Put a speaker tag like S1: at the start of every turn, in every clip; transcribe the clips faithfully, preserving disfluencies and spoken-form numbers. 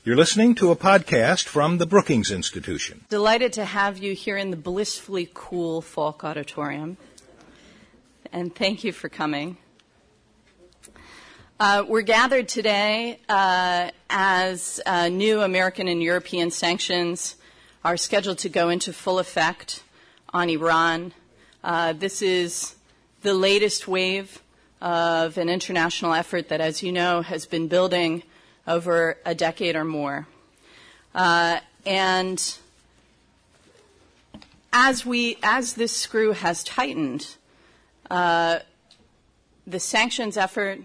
S1: You're listening to a podcast from the Brookings Institution.
S2: Delighted to have you here in the blissfully cool Falk Auditorium. And thank you for coming. Uh, we're gathered today uh, as uh, new American and European sanctions are scheduled to go into full effect on Iran. Uh, this is the latest wave of an international effort that, as you know, has been building over a decade or more. Uh, and as we, as this screw has tightened, uh, the sanctions effort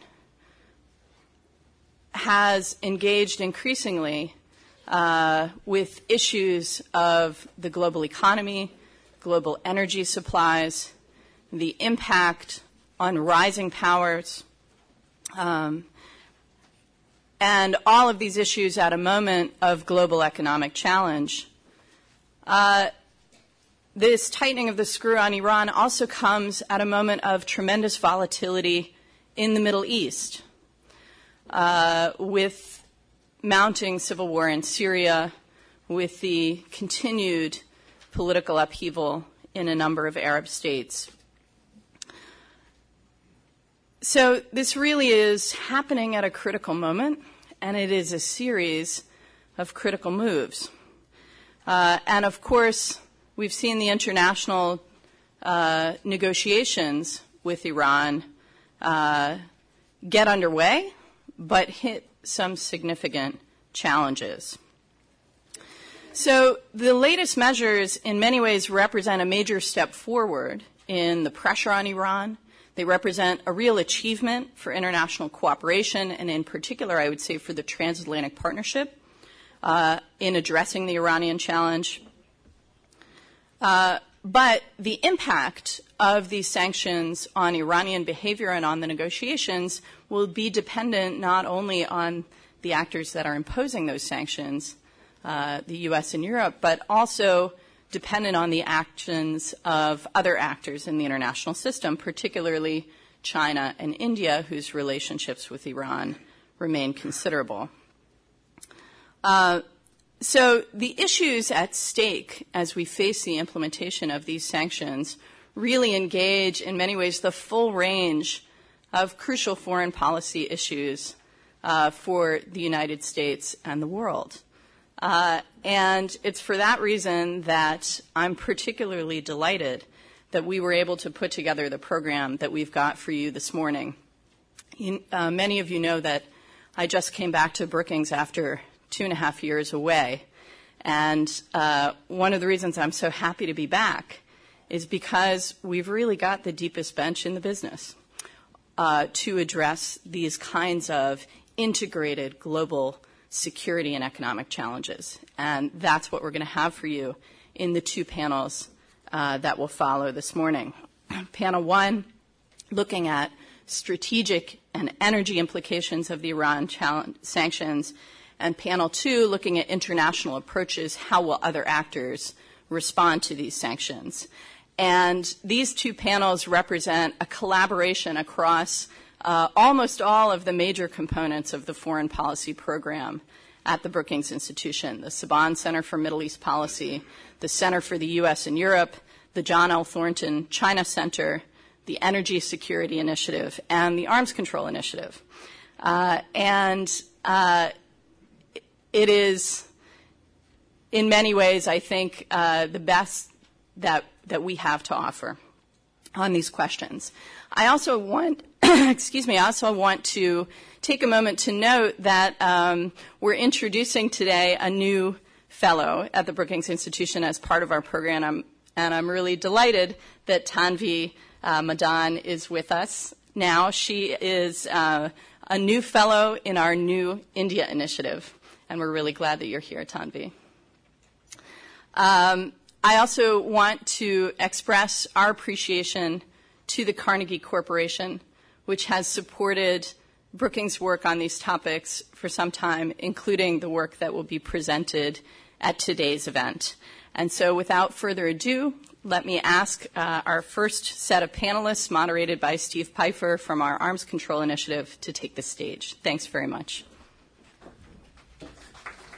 S2: has engaged increasingly uh, with issues of the global economy, global energy supplies, the impact on rising powers, um, and all of these issues at a moment of global economic challenge. Uh, this tightening of the screw on Iran also comes at a moment of tremendous volatility in the Middle East, uh, with mounting civil war in Syria, with the continued political upheaval in a number of Arab states. So this really is happening at a critical moment, and it is a series of critical moves. Uh, and of course, we've seen the international uh, negotiations with Iran uh, get underway, but hit some significant challenges. So the latest measures in many ways represent a major step forward in the pressure on Iran. They represent a real achievement for international cooperation, and in particular, I would say, for the transatlantic partnership uh, in addressing the Iranian challenge. Uh, but the impact of these sanctions on Iranian behavior and on the negotiations will be dependent not only on the actors that are imposing those sanctions, uh, the U S and Europe, but also dependent on the actions of other actors in the international system, particularly China and India, whose relationships with Iran remain considerable. Uh, so the issues at stake as we face the implementation of these sanctions really engage, in many ways, the full range of crucial foreign policy issues uh, for the United States and the world. Uh, and it's for that reason that I'm particularly delighted that we were able to put together the program that we've got for you this morning. You, uh, many of you know that I just came back to Brookings after two and a half years away. And uh, one of the reasons I'm so happy to be back is because we've really got the deepest bench in the business uh, to address these kinds of integrated global security and economic challenges. And that's what we're going to have for you in the two panels uh, that will follow this morning. Panel one, looking at strategic and energy implications of the Iran challenge, sanctions, and panel two, looking at international approaches, how will other actors respond to these sanctions. And these two panels represent a collaboration across Uh, almost all of the major components of the foreign policy program at the Brookings Institution, the Saban Center for Middle East Policy, the Center for the U S and Europe, the John L. Thornton China Center, the Energy Security Initiative, and the Arms Control Initiative. Uh, and uh, it is, in many ways, I think, uh, the best that, that we have to offer on these questions. I also want excuse me, I also want to take a moment to note that um, we're introducing today a new fellow at the Brookings Institution as part of our program, I'm, and I'm really delighted that Tanvi uh, Madan is with us now. She is uh, a new fellow in our new India initiative, and we're really glad that you're here, Tanvi. Um, I also want to express our appreciation to the Carnegie Corporation, which has supported Brookings' work on these topics for some time, including the work that will be presented at today's event. And so without further ado, let me ask uh, our first set of panelists, moderated by Steve Pfeiffer from our Arms Control Initiative, to take the stage. Thanks very much.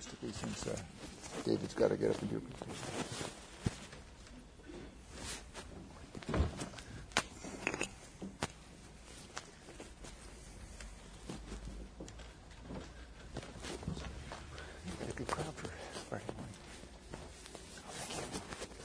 S3: logistically, since uh, David's got to get up and do a presentation. Good crowd for Friday morning. Oh, thank you.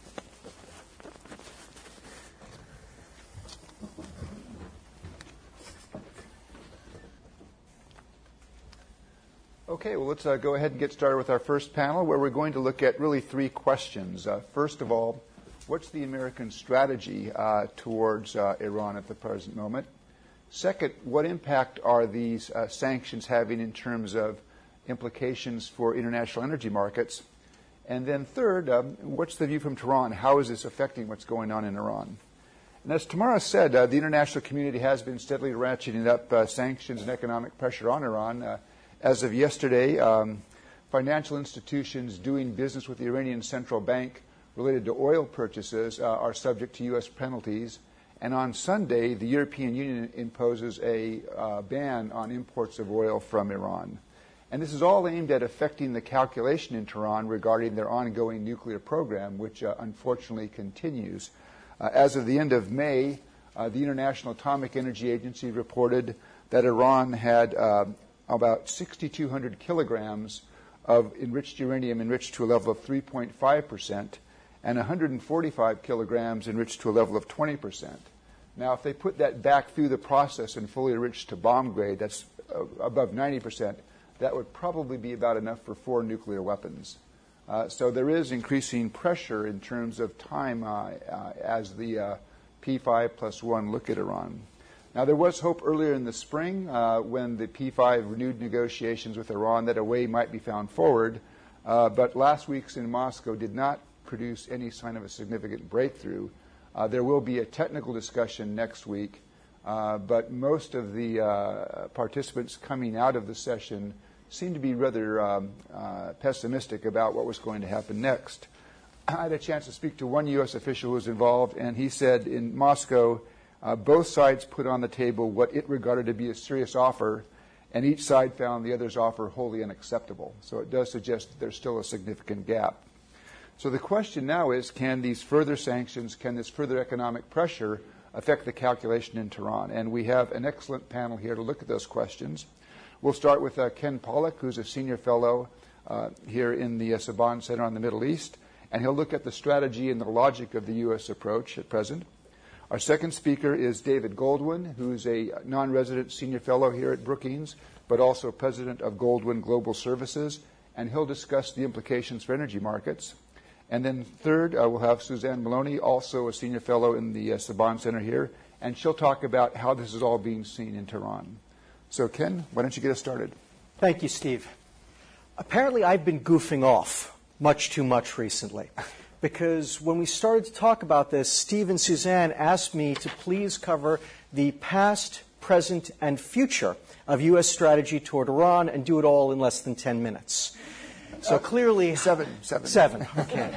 S3: Okay, well, let's uh, go ahead and get started with our first panel, where we're going to look at really three questions. Uh, first of all, what's the American strategy uh, towards uh, Iran at the present moment? Second, what impact are these uh, sanctions having in terms of implications for international energy markets? And then third, um, what's the view from Tehran? How is this affecting what's going on in Iran? And as Tamara said, uh, the international community has been steadily ratcheting up uh, sanctions and economic pressure on Iran. Uh, as of yesterday, um, financial institutions doing business with the Iranian Central Bank related to oil purchases uh, are subject to U S penalties. And on Sunday, the European Union imposes a uh, ban on imports of oil from Iran. And this is all aimed at affecting the calculation in Tehran regarding their ongoing nuclear program, which uh, unfortunately continues. Uh, as of the end of May, uh, the International Atomic Energy Agency reported that Iran had uh, about six thousand two hundred kilograms of enriched uranium enriched to a level of three point five percent and one hundred forty-five kilograms enriched to a level of twenty percent. Now, if they put that back through the process and fully enriched to bomb grade, that's uh, above ninety percent, that would probably be about enough for four nuclear weapons. Uh, so there is increasing pressure in terms of time uh, uh, as the uh, P five plus one look at Iran. Now, there was hope earlier in the spring uh, when the P five renewed negotiations with Iran that a way might be found forward, uh, but last week's in Moscow did not produce any sign of a significant breakthrough. Uh, there will be a technical discussion next week, uh, but most of the uh, participants coming out of the session seemed to be rather um, uh, pessimistic about what was going to happen next. I had a chance to speak to one U S official who was involved, and he said in Moscow, uh, both sides put on the table what it regarded to be a serious offer, and each side found the other's offer wholly unacceptable. So it does suggest that there's still a significant gap. So the question now is, can these further sanctions, can this further economic pressure affect the calculation in Tehran? And we have an excellent panel here to look at those questions. We'll start with uh, Ken Pollack, who's a senior fellow uh, here in the uh, Saban Center on the Middle East, and he'll look at the strategy and the logic of the U S approach at present. Our second speaker is David Goldwyn, who's a non-resident senior fellow here at Brookings, but also president of Goldwyn Global Services, and he'll discuss the implications for energy markets. And then third, uh, we'll have Suzanne Maloney, also a senior fellow in the uh, Saban Center here, and she'll talk about how this is all being seen in Tehran. So, Ken, why don't you get us started?
S4: Thank you, Steve. Apparently, I've been goofing off much too much recently, because when we started to talk about this, Steve and Suzanne asked me to please cover the past, present, and future of U S strategy toward Iran and do it all in less than ten minutes. So uh, clearly...
S3: Seven. Seven.
S4: Seven, okay.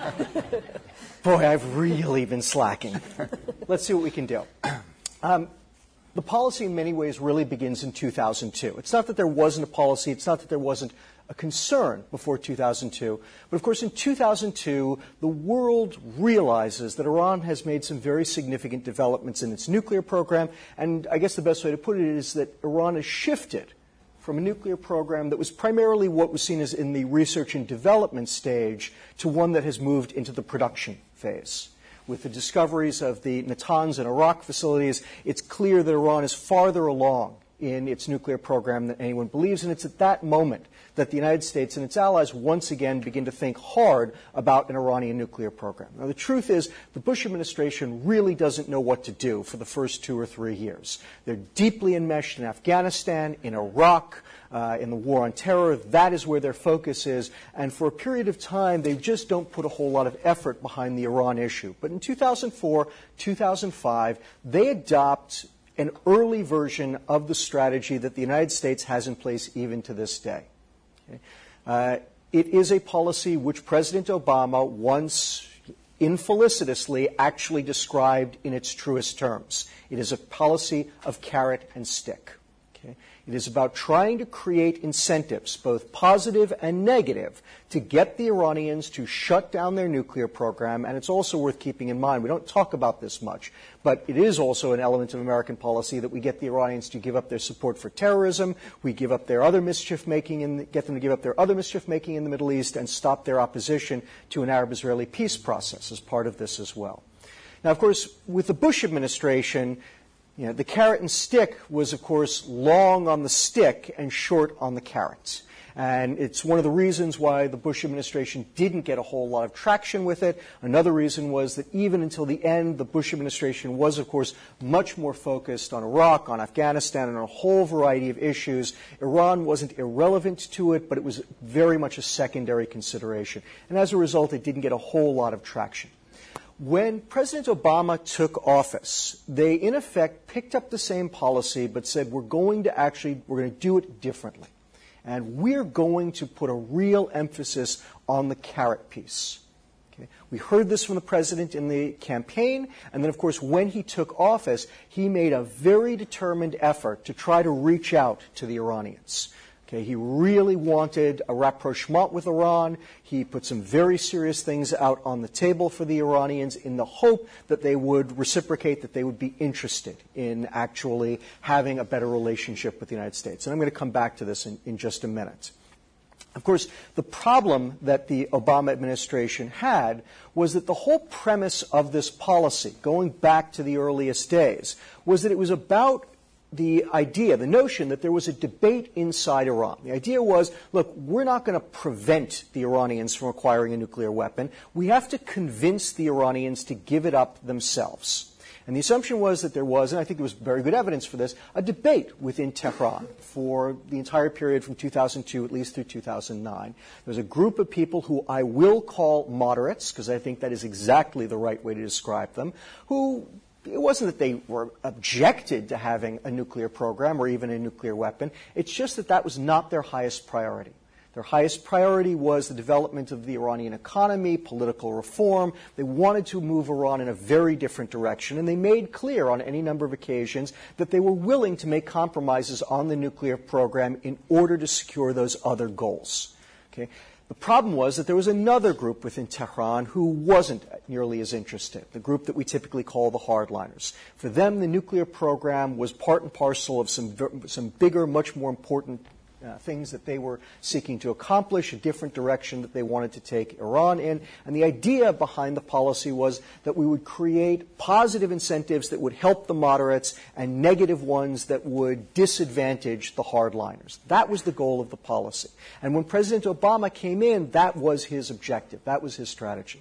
S4: Boy, I've really been slacking. Let's see what we can do. Um, the policy in many ways really begins in two thousand two. It's not that there wasn't a policy. It's not that there wasn't a concern before two thousand two. But, of course, in two thousand two, the world realizes that Iran has made some very significant developments in its nuclear program. And I guess the best way to put it is that Iran has shifted from a nuclear program that was primarily what was seen as in the research and development stage to one that has moved into the production phase. With the discoveries of the Natanz and Iraq facilities, it's clear that Iran is farther along in its nuclear program than anyone believes, and it's at that moment that the United States and its allies once again begin to think hard about an Iranian nuclear program. Now, the truth is the Bush administration really doesn't know what to do for the first two or three years. They're deeply enmeshed in Afghanistan, in Iraq, uh, in the war on terror. That is where their focus is, and for a period of time, they just don't put a whole lot of effort behind the Iran issue. But in two thousand four, two thousand five, they adopt an early version of the strategy that the United States has in place even to this day. Okay? Uh, it is a policy which President Obama once infelicitously actually described in its truest terms. It is a policy of carrot and stick. Okay? It is about trying to create incentives, both positive and negative, to get the Iranians to shut down their nuclear program. And it's also worth keeping in mind, we don't talk about this much, but it is also an element of American policy that we get the Iranians to give up their support for terrorism, we give up their other mischief-making, and get them to give up their other mischief-making in the Middle East, and stop their opposition to an Arab-Israeli peace process as part of this as well. Now, of course, with the Bush administration, you know, the carrot and stick was, of course, long on the stick and short on the carrot. And it's one of the reasons why the Bush administration didn't get a whole lot of traction with it. Another reason was that even until the end, the Bush administration was, of course, much more focused on Iraq, on Afghanistan, and on a whole variety of issues. Iran wasn't irrelevant to it, but it was very much a secondary consideration. And as a result, it didn't get a whole lot of traction. When President Obama took office, they, in effect, picked up the same policy but said, we're going to actually, we're going to do it differently. And we're going to put a real emphasis on the carrot piece. Okay? We heard this from the president in the campaign, and then, of course, when he took office, he made a very determined effort to try to reach out to the Iranians. Okay, he really wanted a rapprochement with Iran. He put some very serious things out on the table for the Iranians in the hope that they would reciprocate, that they would be interested in actually having a better relationship with the United States. And I'm going to come back to this in, in just a minute. Of course, the problem that the Obama administration had was that the whole premise of this policy, going back to the earliest days, was that it was about the idea, the notion that there was a debate inside Iran. The idea was, look, we're not going to prevent the Iranians from acquiring a nuclear weapon. We have to convince the Iranians to give it up themselves. And the assumption was that there was, and I think there was very good evidence for this, a debate within Tehran for the entire period from two thousand two at least through two thousand nine. There was a group of people who I will call moderates, because I think that is exactly the right way to describe them, who it wasn't that they were objected to having a nuclear program or even a nuclear weapon. It's just that that was not their highest priority. Their highest priority was the development of the Iranian economy, political reform. They wanted to move Iran in a very different direction, and they made clear on any number of occasions that they were willing to make compromises on the nuclear program in order to secure those other goals. Okay? The problem was that there was another group within Tehran who wasn't nearly as interested, the group that we typically call the hardliners. For them, the nuclear program was part and parcel of some, some bigger, much more important Uh, things that they were seeking to accomplish, a different direction that they wanted to take Iran in. And the idea behind the policy was that we would create positive incentives that would help the moderates and negative ones that would disadvantage the hardliners. That was the goal of the policy. And when President Obama came in, that was his objective. That was his strategy.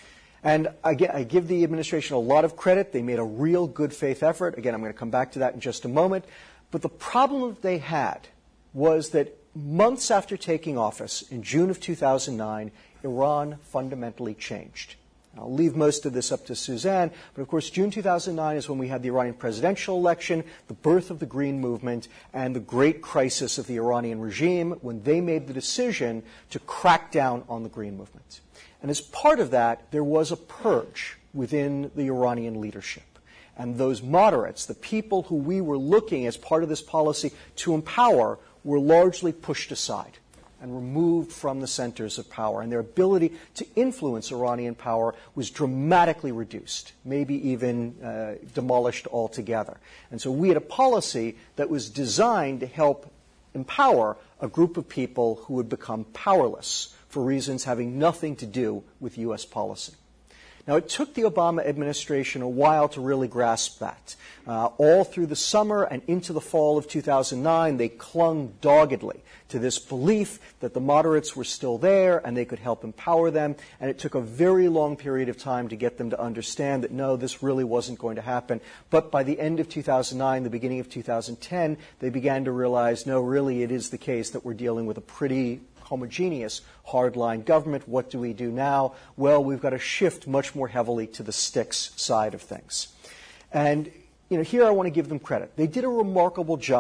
S4: And again, I give the administration a lot of credit. They made a real good faith effort. Again, I'm going to come back to that in just a moment. But the problem that they had was that months after taking office in June of two thousand nine, Iran fundamentally changed. I'll leave most of this up to Suzanne, but of course June two thousand nine is when we had the Iranian presidential election, the birth of the Green Movement, and the great crisis of the Iranian regime when they made the decision to crack down on the Green Movement. And as part of that, there was a purge within the Iranian leadership. And those moderates, the people who we were looking as part of this policy to empower, were largely pushed aside and removed from the centers of power. And their ability to influence Iranian power was dramatically reduced, maybe even uh, demolished altogether. And so we had a policy that was designed to help empower a group of people who would become powerless for reasons having nothing to do with U S policy. Now, it took the Obama administration a while to really grasp that. Uh, all through the summer and into the fall of two thousand nine, they clung doggedly to this belief that the moderates were still there and they could help empower them. And it took a very long period of time to get them to understand that, no, this really wasn't going to happen. But by the end of two thousand nine, the beginning of two thousand ten, they began to realize, no, really it is the case that we're dealing with a pretty homogeneous hardline government. What do we do now? Well, we've got to shift much more heavily to the sticks side of things. And, you know, here I want to give them credit. They did a remarkable job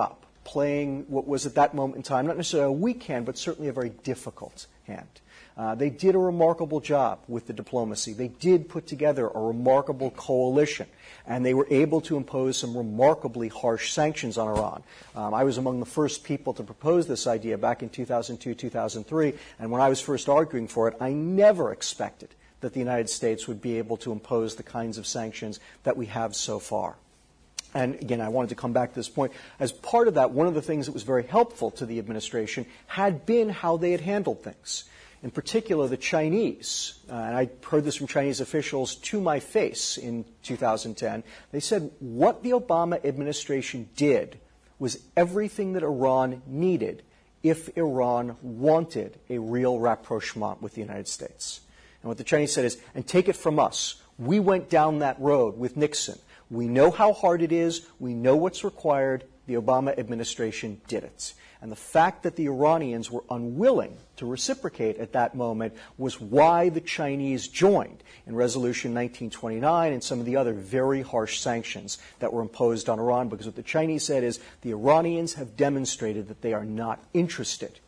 S4: playing what was at that moment in time not necessarily a weak hand, but certainly a very difficult hand. Uh, they did a remarkable job with the diplomacy. They did put together a remarkable coalition, and they were able to impose some remarkably harsh sanctions on Iran. Um, I was among the first people to propose this idea back in two thousand two, two thousand three, and when I was first arguing for it, I never expected that the United States would be able to impose the kinds of sanctions that we have so far. And again, I wanted to come back to this point. As part of that, one of the things that was very helpful to the administration had been how they had handled things. In particular, the Chinese, uh, and I heard this from Chinese officials to my face in two thousand ten, they said what the Obama administration did was everything that Iran needed if Iran wanted a real rapprochement with the United States. And what the Chinese said is, and take it from us, we went down that road with Nixon. We know how hard it is. We know what's required. The Obama administration did it. And the fact that the Iranians were unwilling to reciprocate at that moment was why the Chinese joined in Resolution nineteen twenty-nine and some of the other very harsh sanctions that were imposed on Iran, because what the Chinese said is the Iranians have demonstrated that they are not interested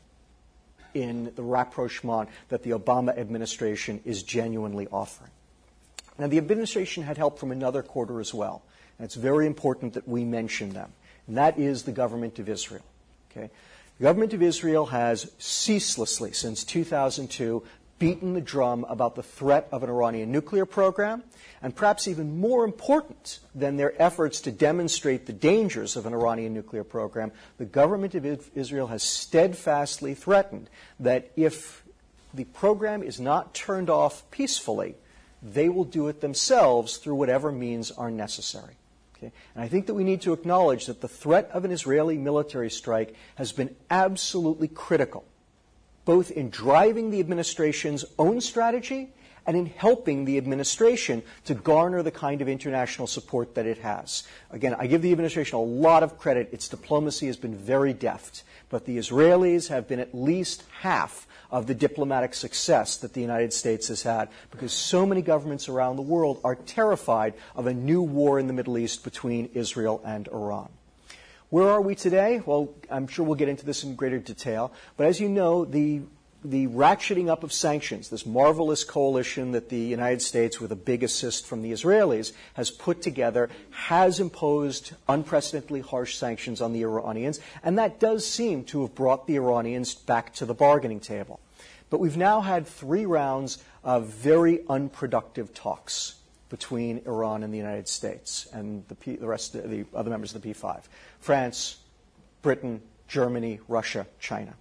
S4: in the rapprochement that the Obama administration is genuinely offering. Now, the administration had help from another quarter as well, and it's very important that we mention them, and that is the government of Israel. Okay. The government of Israel has ceaselessly, since two thousand two, beaten the drum about the threat of an Iranian nuclear program, and perhaps even more important than their efforts to demonstrate the dangers of an Iranian nuclear program, the government of Israel has steadfastly threatened that if the program is not turned off peacefully, they will do it themselves through whatever means are necessary. Okay? And I think that we need to acknowledge that the threat of an Israeli military strike has been absolutely critical, both in driving the administration's own strategy and in helping the administration to garner the kind of international support that it has. Again, I give the administration a lot of credit. Its diplomacy has been very deft. But the Israelis have been at least half of the diplomatic success that the United States has had, because so many governments around the world are terrified of a new war in the Middle East between Israel and Iran. Where are we today? Well, I'm sure we'll get into this in greater detail. But as you know, the the ratcheting up of sanctions, this marvelous coalition that the United States, with a big assist from the Israelis, has put together, has imposed unprecedentedly harsh sanctions on the Iranians, and that does seem to have brought the Iranians back to the bargaining table. But we've now had three rounds of very unproductive talks between Iran and the United States and the, P, the rest of the other members of the P five. France, Britain, Germany, Russia, China.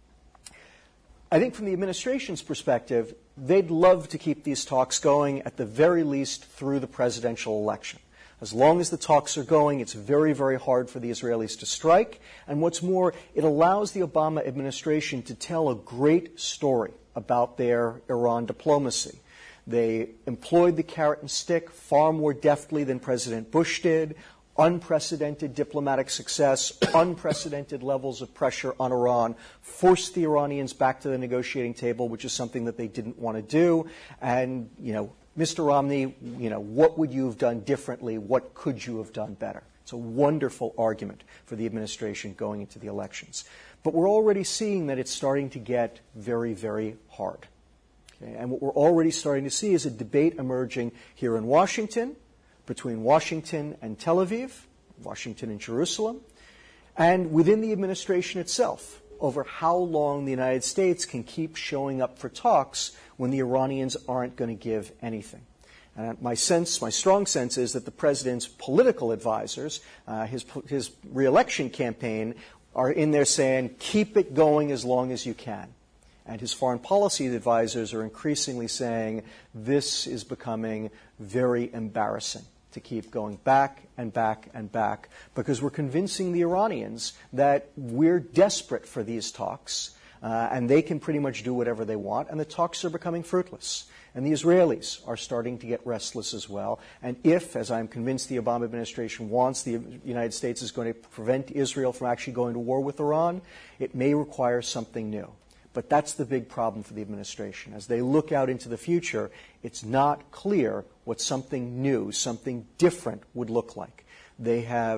S4: I think from the administration's perspective, they'd love to keep these talks going, at the very least through the presidential election. As long as the talks are going, it's very, very hard for the Israelis to strike. And what's more, it allows the Obama administration to tell a great story about their Iran diplomacy. They employed the carrot and stick far more deftly than President Bush did. Unprecedented diplomatic success, unprecedented levels of pressure on Iran, forced the Iranians back to the negotiating table, which is something that they didn't want to do. And, you know, Mister Romney, you know, what would you have done differently? What could you have done better? It's a wonderful argument for the administration going into the elections. But we're already seeing that it's starting to get very, very hard. Okay? And what we're already starting to see is a debate emerging here in Washington, between Washington and Tel Aviv, Washington and Jerusalem, and within the administration itself, over how long the United States can keep showing up for talks when the Iranians aren't going to give anything. And my sense, my strong sense is that the president's political advisors, uh, his, his re-election campaign, are in there saying, keep it going as long as you can. And his foreign policy advisors are increasingly saying, this is becoming very embarrassing to keep going back and back and back, because we're convincing the Iranians that we're desperate for these talks, uh, and they can pretty much do whatever they want, and the talks are becoming fruitless. And the Israelis are starting to get restless as well. And if, as I'm convinced the Obama administration wants, the United States is going to prevent Israel from actually going to war with Iran, it may require something new. But that's the big problem for the administration. As they look out into the future, it's not clear what something new, something different would look like. They have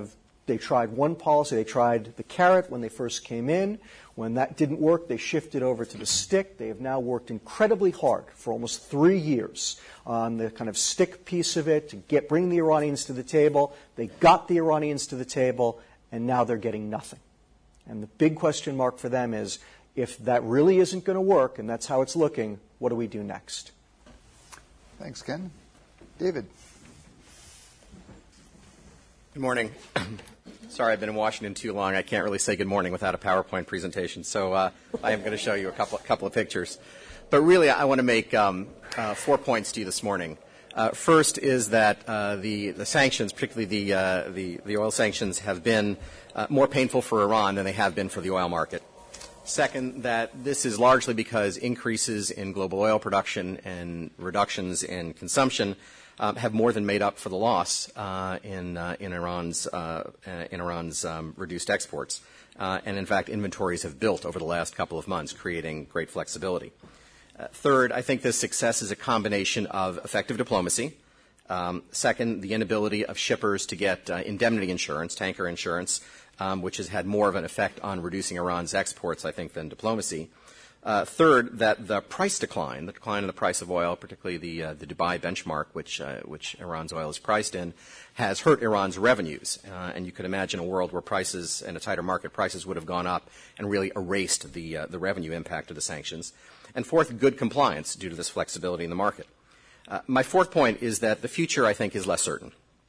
S4: they tried one policy. They tried the carrot when they first came in. When that didn't work, they shifted over to the stick. They have now worked incredibly hard for almost three years on the kind of stick piece of it to get bring the Iranians to the table. They got the Iranians to the table, and now they're getting nothing. And the big question mark for them is, if that really isn't going to work, and that's how it's looking, what do we do next?
S3: Thanks, Ken. David.
S5: Good morning. Sorry, I've been in Washington too long. I can't really say good morning without a PowerPoint presentation, so uh, I am going to show you a couple, couple of pictures. But really, I want to make um, uh, four points to you this morning. Uh, first is that uh, the, the sanctions, particularly the, uh, the, the oil sanctions, have been uh, more painful for Iran than they have been for the oil market. Second, that this is largely because increases in global oil production and reductions in consumption um, have more than made up for the loss uh, in uh, in Iran's uh, in Iran's um, reduced exports, uh, and in fact, inventories have built over the last couple of months, creating great flexibility. Uh, third, I think this success is a combination of effective diplomacy. Um, second, the inability of shippers to get uh, indemnity insurance, tanker insurance, um, which has had more of an effect on reducing Iran's exports, I think, than diplomacy. Uh, third, that the price decline, the decline in the price of oil, particularly the uh, the Dubai benchmark, which uh, which Iran's oil is priced in, has hurt Iran's revenues. Uh, and you could imagine a world where prices and a tighter market, prices would have gone up and really erased the uh, the revenue impact of the sanctions. And fourth, good compliance due to this flexibility in the market. Uh, my fourth point is that the future, I think, is less certain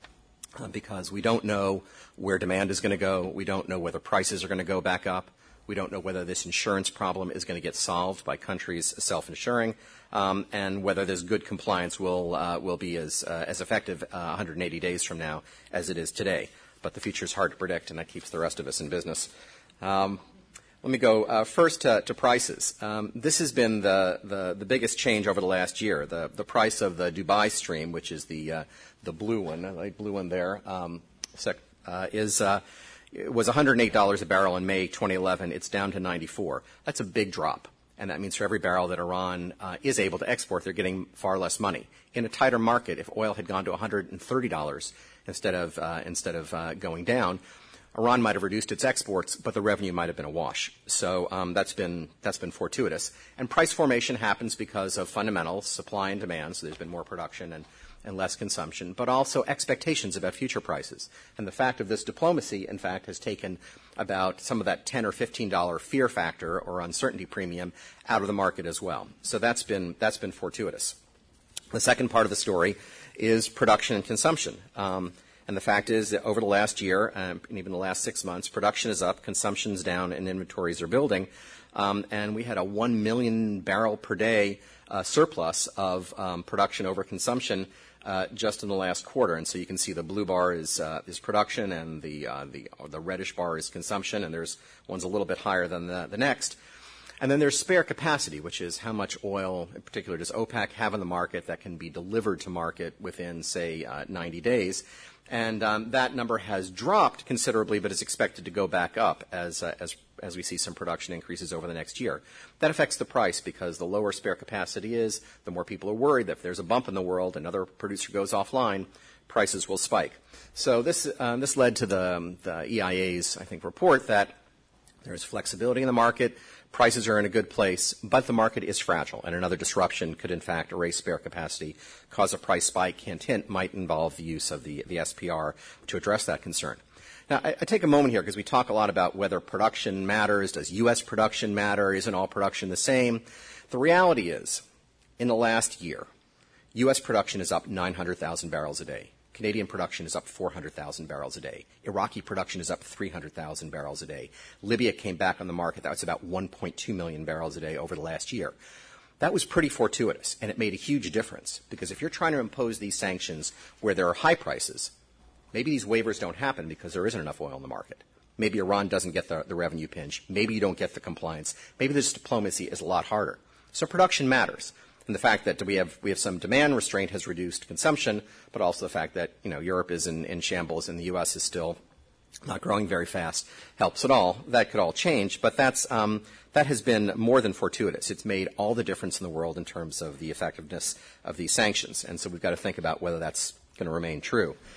S5: uh, because we don't know where demand is going to go. We don't know whether prices are going to go back up. We don't know whether this insurance problem is going to get solved by countries self-insuring, um, and whether this good compliance will uh, will be as uh, as effective uh, one hundred eighty days from now as it is today. But the future is hard to predict, and that keeps the rest of us in business. Um, let me go uh, first to, to prices. Um, this has been the, the the biggest change over the last year. The the price of the Dubai stream, which is the uh, the blue one, the light blue one there, um, sec, uh, is. Uh, It was one hundred eight dollars a barrel in May twenty eleven. It's down to ninety-four. That's a big drop. And that means for every barrel that Iran uh, is able to export, they're getting far less money. In a tighter market, if oil had gone to one hundred thirty dollars instead of, uh, instead of uh, going down, Iran might have reduced its exports, but the revenue might have been a wash. So um, that's been that's been fortuitous. And price formation happens because of fundamentals, supply and demand. So there's been more production and and less consumption, but also expectations about future prices. And the fact of this diplomacy, in fact, has taken about some of that ten or fifteen dollars fear factor or uncertainty premium out of the market as well. So that's been that's been fortuitous. The second part of the story is production and consumption. Um, and the fact is that over the last year, um, and even the last six months, production is up, consumption's down, and inventories are building. Um, and we had a one million barrel per day uh, surplus of um, production over consumption Uh, just in the last quarter, and so you can see the blue bar is uh, is production, and the uh, the or the reddish bar is consumption, and there's one's a little bit higher than the, the next. And then there's spare capacity, which is how much oil, in particular, does OPEC have in the market that can be delivered to market within, say, uh, ninety days. And um, that number has dropped considerably, but is expected to go back up as uh, as as we see some production increases over the next year. That affects the price because the lower spare capacity is, the more people are worried that if there's a bump in the world, another producer goes offline, prices will spike. So this uh, this led to the, um, the E I A's, I think, report that there's flexibility in the market, prices are in a good place, but the market is fragile, and another disruption could, in fact, erase spare capacity, cause a price spike. Hint, hint, might involve the use of the, the S P R to address that concern. Now, I, I take a moment here because we talk a lot about whether production matters. Does U S production matter? Isn't all production the same? The reality is, in the last year, U S production is up nine hundred thousand barrels a day. Canadian production is up four hundred thousand barrels a day. Iraqi production is up three hundred thousand barrels a day. Libya came back on the market. That was about one point two million barrels a day over the last year. That was pretty fortuitous, and it made a huge difference because if you're trying to impose these sanctions where there are high prices, maybe these waivers don't happen because there isn't enough oil in the market. Maybe Iran doesn't get the, the revenue pinch. Maybe you don't get the compliance. Maybe this diplomacy is a lot harder. So production matters. And the fact that we have we have some demand restraint has reduced consumption, but also the fact that, you know, Europe is in, in shambles and the U S is still not growing very fast helps at all. That could all change, but that's um, that has been more than fortuitous. It's made all the difference in the world in terms of the effectiveness of these sanctions. And so we've got to think about whether that's going to remain true.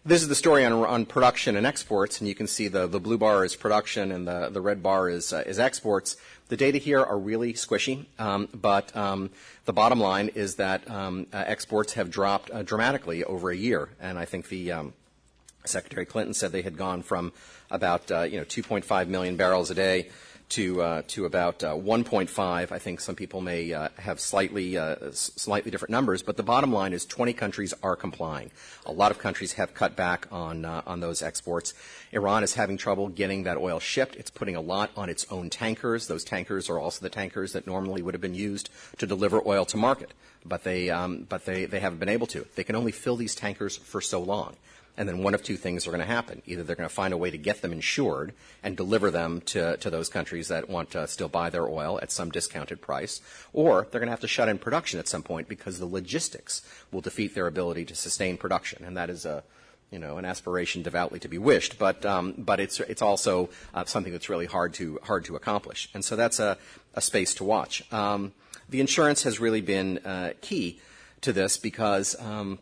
S5: This is the story on, on production and exports, and you can see the, the blue bar is production and the, the red bar is, uh, is exports. The data here are really squishy, um, but um, the bottom line is that um, uh, exports have dropped uh, dramatically over a year, and I think the um, Secretary Clinton said they had gone from about uh, you know two point five million barrels a day to uh, to about uh, one point five. I think some people may uh, have slightly uh, s- slightly different numbers, but the bottom line is twenty countries are complying. A lot of countries have cut back on uh, on those exports. Iran is having trouble getting that oil shipped. It's putting a lot on its own tankers. Those tankers are also the tankers that normally would have been used to deliver oil to market, but they um, but they, they haven't been able to. They can only fill these tankers for so long. And then one of two things are going to happen. Either they're going to find a way to get them insured and deliver them to, to those countries that want to still buy their oil at some discounted price, or they're going to have to shut in production at some point because the logistics will defeat their ability to sustain production. And that is a, you know, an aspiration devoutly to be wished, but um, but it's it's also uh, something that's really hard to hard to accomplish. And so that's a, a space to watch. Um, the insurance has really been uh, key to this because um,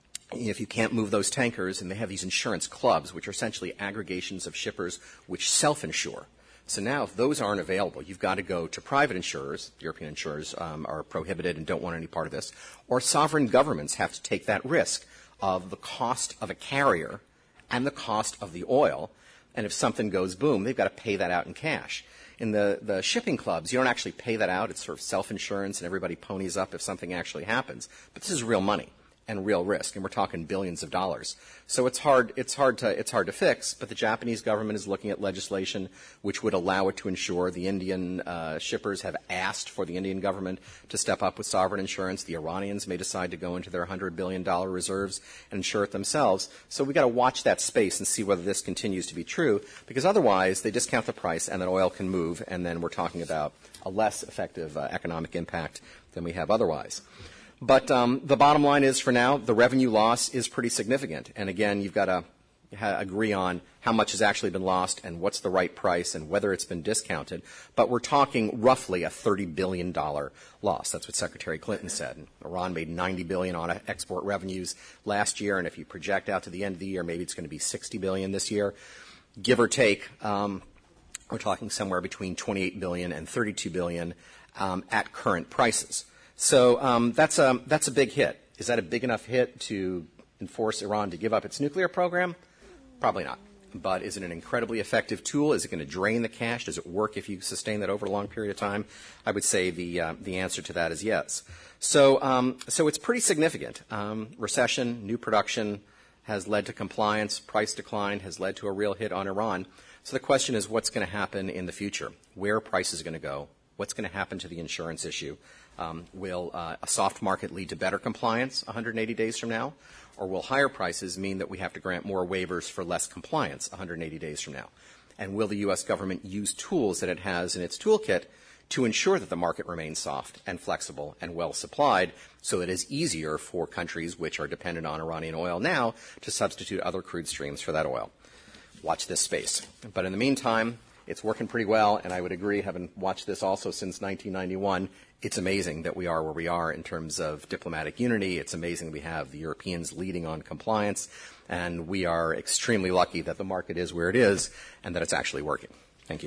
S5: if you can't move those tankers, and they have these insurance clubs, which are essentially aggregations of shippers which self-insure. So now if those aren't available, you've got to go to private insurers. European insurers um, are prohibited and don't want any part of this. Or sovereign governments have to take that risk of the cost of a carrier and the cost of the oil. And if something goes boom, they've got to pay that out in cash. In the, the shipping clubs, you don't actually pay that out. It's sort of self-insurance, and everybody ponies up if something actually happens. But this is real money and real risk, and we're talking billions of dollars. So it's hard, it's hard to, it's hard to fix, but the Japanese government is looking at legislation which would allow it to insure. The Indian uh, shippers have asked for the Indian government to step up with sovereign insurance. The Iranians may decide to go into their one hundred billion dollars reserves and insure it themselves. So we've got to watch that space and see whether this continues to be true, because otherwise they discount the price and that oil can move, and then we're talking about a less effective uh, economic impact than we have otherwise. But um, the bottom line is, for now, the revenue loss is pretty significant. And again, you've got to ha- agree on how much has actually been lost and what's the right price and whether it's been discounted. But we're talking roughly a thirty billion dollars loss. That's what Secretary Clinton said. And Iran made ninety billion dollars on export revenues last year, and if you project out to the end of the year, maybe it's going to be sixty billion dollars this year. Give or take, um, we're talking somewhere between twenty-eight billion dollars and thirty-two billion dollars um, at current prices. So um, that's, a, that's a big hit. Is that a big enough hit to enforce Iran to give up its nuclear program? Probably not. But is it an incredibly effective tool? Is it going to drain the cash? Does it work if you sustain that over a long period of time? I would say the, uh, the answer to that is yes. So, um, so it's pretty significant. Um, recession, new production has led to compliance. Price decline has led to a real hit on Iran. So the question is, what's going to happen in the future? Where are prices going to go? What's going to happen to the insurance issue? Um, will uh, a soft market lead to better compliance one hundred eighty days from now? Or will higher prices mean that we have to grant more waivers for less compliance one hundred eighty days from now? And will the U S government use tools that it has in its toolkit to ensure that the market remains soft and flexible and well supplied, so it is easier for countries which are dependent on Iranian oil now to substitute other crude streams for that oil? Watch this space. But in the meantime, it's working pretty well, and I would agree, having watched this also since nineteen ninety-one, it's amazing that we are where we are in terms of diplomatic unity. It's amazing that we have the Europeans leading on compliance, and we are extremely lucky that the market is where it is and that it's actually working. Thank you.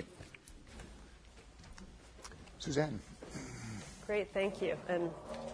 S3: Suzanne.
S6: Great, thank you. And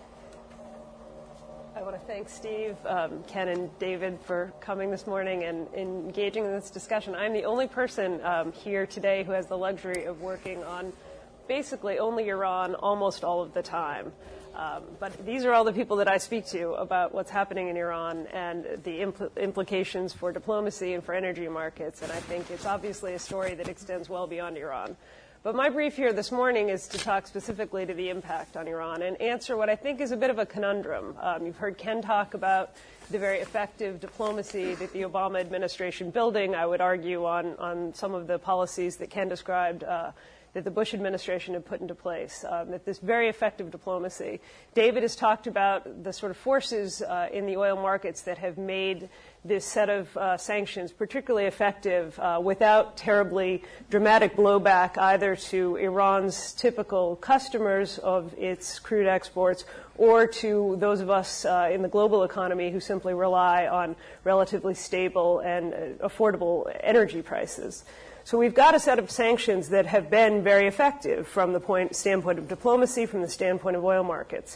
S6: I want to thank Steve, um, Ken, and David for coming this morning and engaging in this discussion. I'm the only person um, here today who has the luxury of working on basically only Iran almost all of the time. Um, but these are all the people that I speak to about what's happening in Iran and the impl- implications for diplomacy and for energy markets. And I think it's obviously a story that extends well beyond Iran. But my brief here this morning is to talk specifically to the impact on Iran and answer what I think is a bit of a conundrum. Um, you've heard Ken talk about the very effective diplomacy that the Obama administration building. I would argue on, on some of the policies that Ken described uh, that the Bush administration had put into place, um, that this very effective diplomacy. David has talked about the sort of forces uh, in the oil markets that have made this set of uh, sanctions particularly effective uh, without terribly dramatic blowback either to Iran's typical customers of its crude exports or to those of us uh, in the global economy who simply rely on relatively stable and uh, affordable energy prices. So we've got a set of sanctions that have been very effective from the point, standpoint of diplomacy, from the standpoint of oil markets.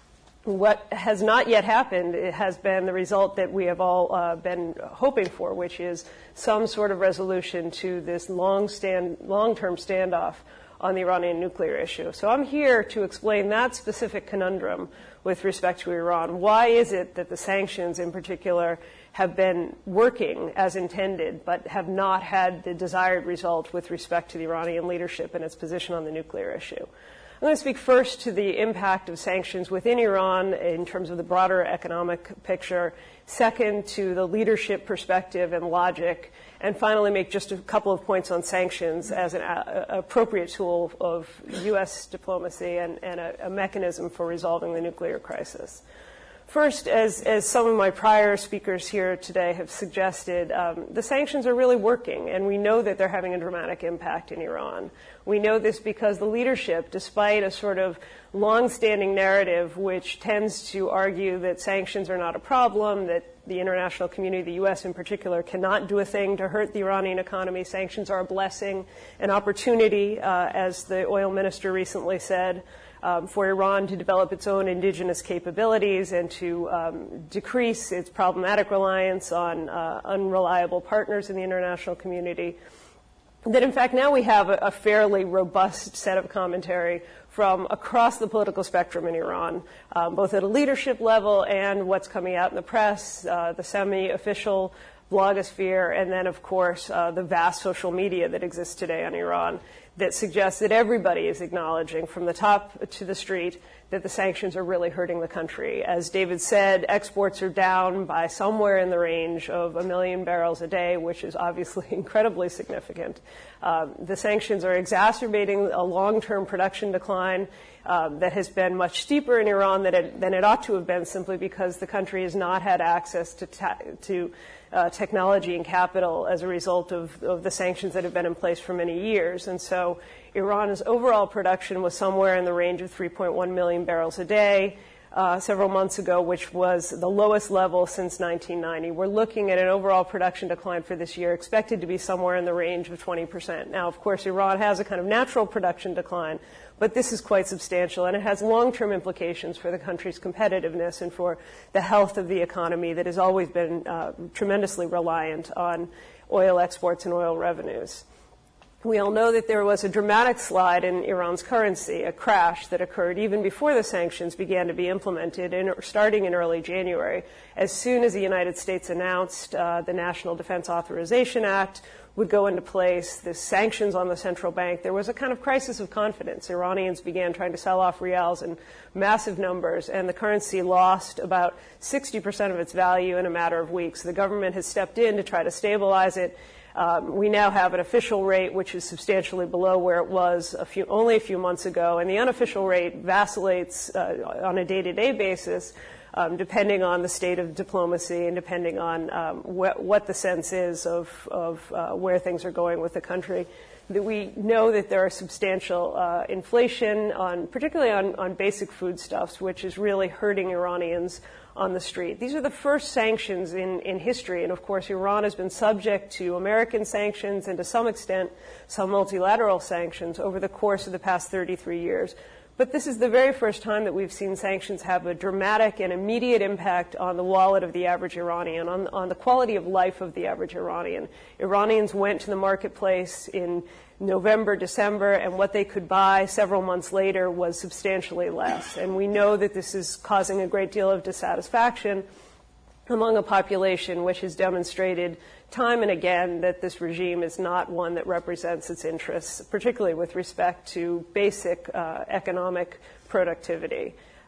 S6: What has not yet happened it has been the result that we have all uh, been hoping for, which is some sort of resolution to this long stand, long-term standoff on the Iranian nuclear issue. So I'm here to explain that specific conundrum with respect to Iran. Why is it that the sanctions in particular have been working as intended but have not had the desired result with respect to the Iranian leadership and its position on the nuclear issue? I'm going to speak first to the impact of sanctions within Iran in terms of the broader economic picture, second to the leadership perspective and logic, and finally make just a couple of points on sanctions as an a, a appropriate tool of U S diplomacy and, and a, a mechanism for resolving the nuclear crisis. First, as, as some of my prior speakers here today have suggested, um, the sanctions are really working, and we know that they're having a dramatic impact in Iran. We know this because the leadership, despite a sort of long-standing narrative which tends to argue that sanctions are not a problem, that the international community, the U S in particular, cannot do a thing to hurt the Iranian economy. Sanctions are a blessing, an opportunity, uh, as the oil minister recently said, Um, for Iran to develop its own indigenous capabilities and to um, decrease its problematic reliance on uh, unreliable partners in the international community. That, in fact, now we have a, a fairly robust set of commentary from across the political spectrum in Iran, um, both at a leadership level and what's coming out in the press, uh, the semi-official blogosphere, and then, of course, uh, the vast social media that exists today on Iran, that suggests that everybody is acknowledging from the top to the street that the sanctions are really hurting the country. As David said, exports are down by somewhere in the range of a million barrels a day, which is obviously incredibly significant. Um, the sanctions are exacerbating a long-term production decline um, that has been much steeper in Iran than it, than it ought to have been, simply because the country has not had access to, ta- to Uh, technology and capital as a result of, of the sanctions that have been in place for many years. And so Iran's overall production was somewhere in the range of three point one million barrels a day uh, several months ago, which was the lowest level since nineteen ninety. We're looking at an overall production decline for this year expected to be somewhere in the range of twenty percent. Now, of course, Iran has a kind of natural production decline, but this is quite substantial, and it has long-term implications for the country's competitiveness and for the health of the economy that has always been uh, tremendously reliant on oil exports and oil revenues. We all know that there was a dramatic slide in Iran's currency, a crash that occurred even before the sanctions began to be implemented, in, starting in early January. As soon as the United States announced uh, the National Defense Authorization Act would go into place, the sanctions on the central bank, there was a kind of crisis of confidence. Iranians began trying to sell off rials in massive numbers, and the currency lost about sixty percent of its value in a matter of weeks. The government has stepped in to try to stabilize it. Um, we now have an official rate which is substantially below where it was a few, only a few months ago, and the unofficial rate vacillates uh, on a day-to-day basis, um, depending on the state of diplomacy and depending on um, wh- what the sense is of, of uh, where things are going with the country. That we know that there are substantial uh, inflation, on, particularly on, on basic foodstuffs, which is really hurting Iranians on the street. These are the first sanctions in, in history, and of course Iran has been subject to American sanctions and to some extent some multilateral sanctions over the course of the past thirty-three years. But this is the very first time that we've seen sanctions have a dramatic and immediate impact on the wallet of the average Iranian, on, on the quality of life of the average Iranian. Iranians went to the marketplace in November, December, and what they could buy several months later was substantially less. And we know that this is causing a great deal of dissatisfaction among a population which has demonstrated time and again that this regime is not one that represents its interests, particularly with respect to basic uh, economic productivity.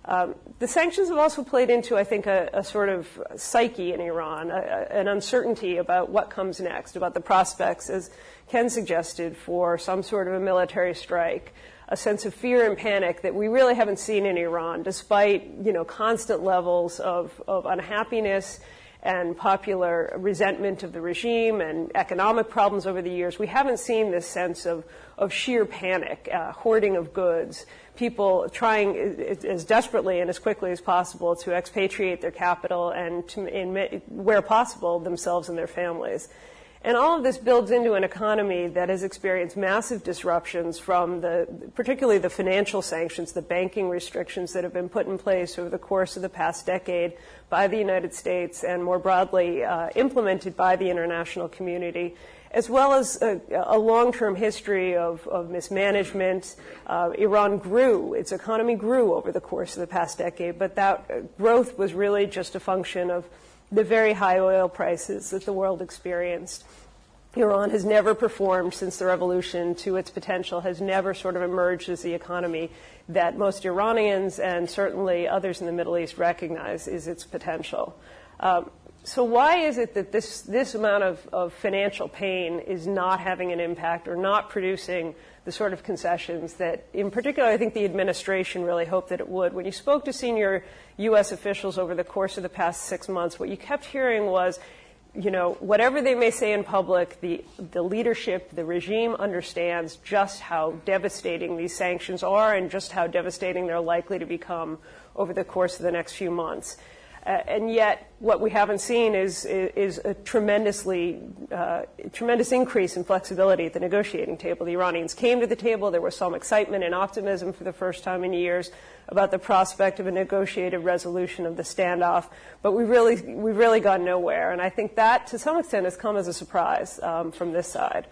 S6: Um, the sanctions have also played into, I think, a, a sort of psyche in Iran, a, a, an uncertainty about what comes next, about the prospects, as Ken suggested, for some sort of a military strike, a sense of fear and panic that we really haven't seen in Iran, despite, you know, constant levels of, of unhappiness and popular resentment of the regime and economic problems over the years. We haven't seen this sense of, of sheer panic, uh, hoarding of goods, people trying as desperately and as quickly as possible to expatriate their capital and, to, in, where possible, themselves and their families. And all of this builds into an economy that has experienced massive disruptions from the, particularly the financial sanctions, the banking restrictions that have been put in place over the course of the past decade by the United States and more broadly uh, implemented by the international community, as well as a, a long-term history of, of mismanagement. Uh, Iran grew, its economy grew over the course of the past decade, but that growth was really just a function of the very high oil prices that the world experienced. Iran has never performed since the revolution to its potential, has never sort of emerged as the economy that most Iranians and certainly others in the Middle East recognize is its potential. Um, so why is it that this, this amount of, of financial pain is not having an impact or not producing the sort of concessions that, in particular, I think the administration really hoped that it would? When you spoke to senior U S officials over the course of the past six months, what you kept hearing was, you know, whatever they may say in public, the, the leadership, the regime understands just how devastating these sanctions are and just how devastating they're likely to become over the course of the next few months. Uh, and yet, what we haven't seen is, is, is a tremendously, uh, tremendous increase in flexibility at the negotiating table. The Iranians came to the table. There was some excitement and optimism for the first time in years about the prospect of a negotiated resolution of the standoff. But we really, we've really gone nowhere. And I think that, to some extent, has come as a surprise um, from this side.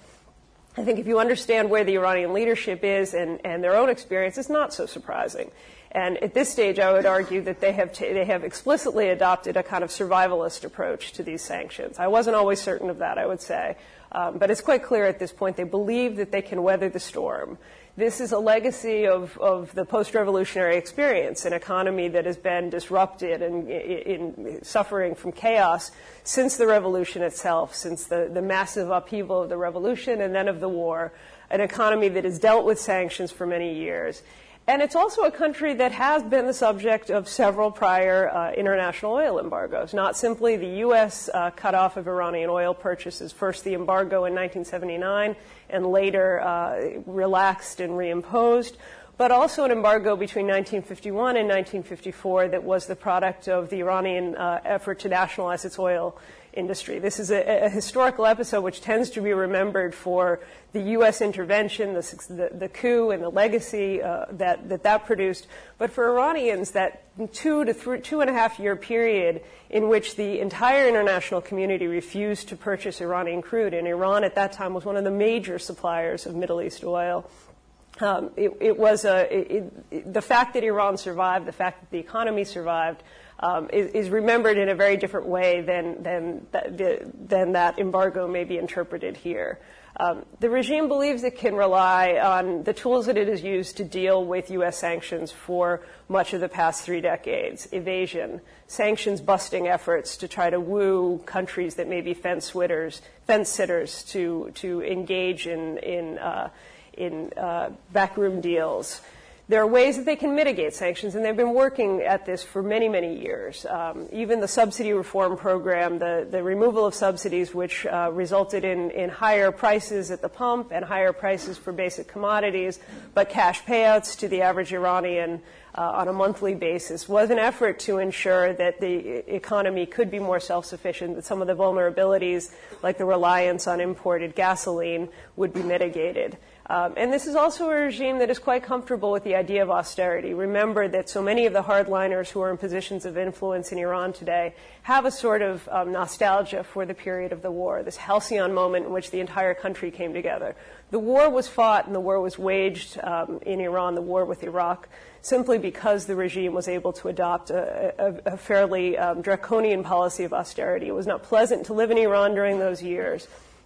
S6: I think if you understand where the Iranian leadership is and, and their own experience, it's not so surprising. And at this stage, I would argue that they have, t- they have explicitly adopted a kind of survivalist approach to these sanctions. I wasn't always certain of that, I would say. Um, but it's quite clear at this point they believe that they can weather the storm. This is a legacy of, of the post-revolutionary experience, an economy that has been disrupted and in, in suffering from chaos since the revolution itself, since the, the massive upheaval of the revolution and then of the war, an economy that has dealt with sanctions for many years. And it's also a country that has been the subject of several prior uh, international oil embargoes, not simply the U S uh, cutoff of Iranian oil purchases, first the embargo in nineteen seventy-nine and later uh, relaxed and reimposed, but also an embargo between nineteen fifty-one and nineteen fifty-four that was the product of the Iranian uh, effort to nationalize its oil industry. This is a, a historical episode which tends to be remembered for the U S intervention, the, the, the coup, and the legacy uh, that, that that produced. But for Iranians, that two to three, two and a half year period in which the entire international community refused to purchase Iranian crude, and Iran at that time was one of the major suppliers of Middle East oil. Um, it, it was a, it, it, the fact that Iran survived, the fact that the economy survived, Um, is, is remembered in a very different way than, than, the, than that embargo may be interpreted here. Um, the regime believes it can rely on the tools that it has used to deal with U S sanctions for much of the past three decades: evasion, sanctions-busting efforts to try to woo countries that may be fence-sitters, fence-sitters to, to engage in, in, uh, in uh, backroom deals. There are ways that they can mitigate sanctions, and they've been working at this for many, many years. Um, even the subsidy reform program, the, the removal of subsidies, which uh, resulted in, in higher prices at the pump and higher prices for basic commodities, but cash payouts to the average Iranian uh, on a monthly basis, was an effort to ensure that the economy could be more self-sufficient, that some of the vulnerabilities, like the reliance on imported gasoline, would be mitigated. Um, and this is also a regime that is quite comfortable with the idea of austerity. Remember that so many of the hardliners who are in positions of influence in Iran today have a sort of um, nostalgia for the period of the war, this halcyon moment in which the entire country came together. The war was fought and the war was waged um, in Iran, the war with Iraq, simply because the regime was able to adopt a, a, a fairly um, draconian policy of austerity. It was not pleasant to live in Iran during those years.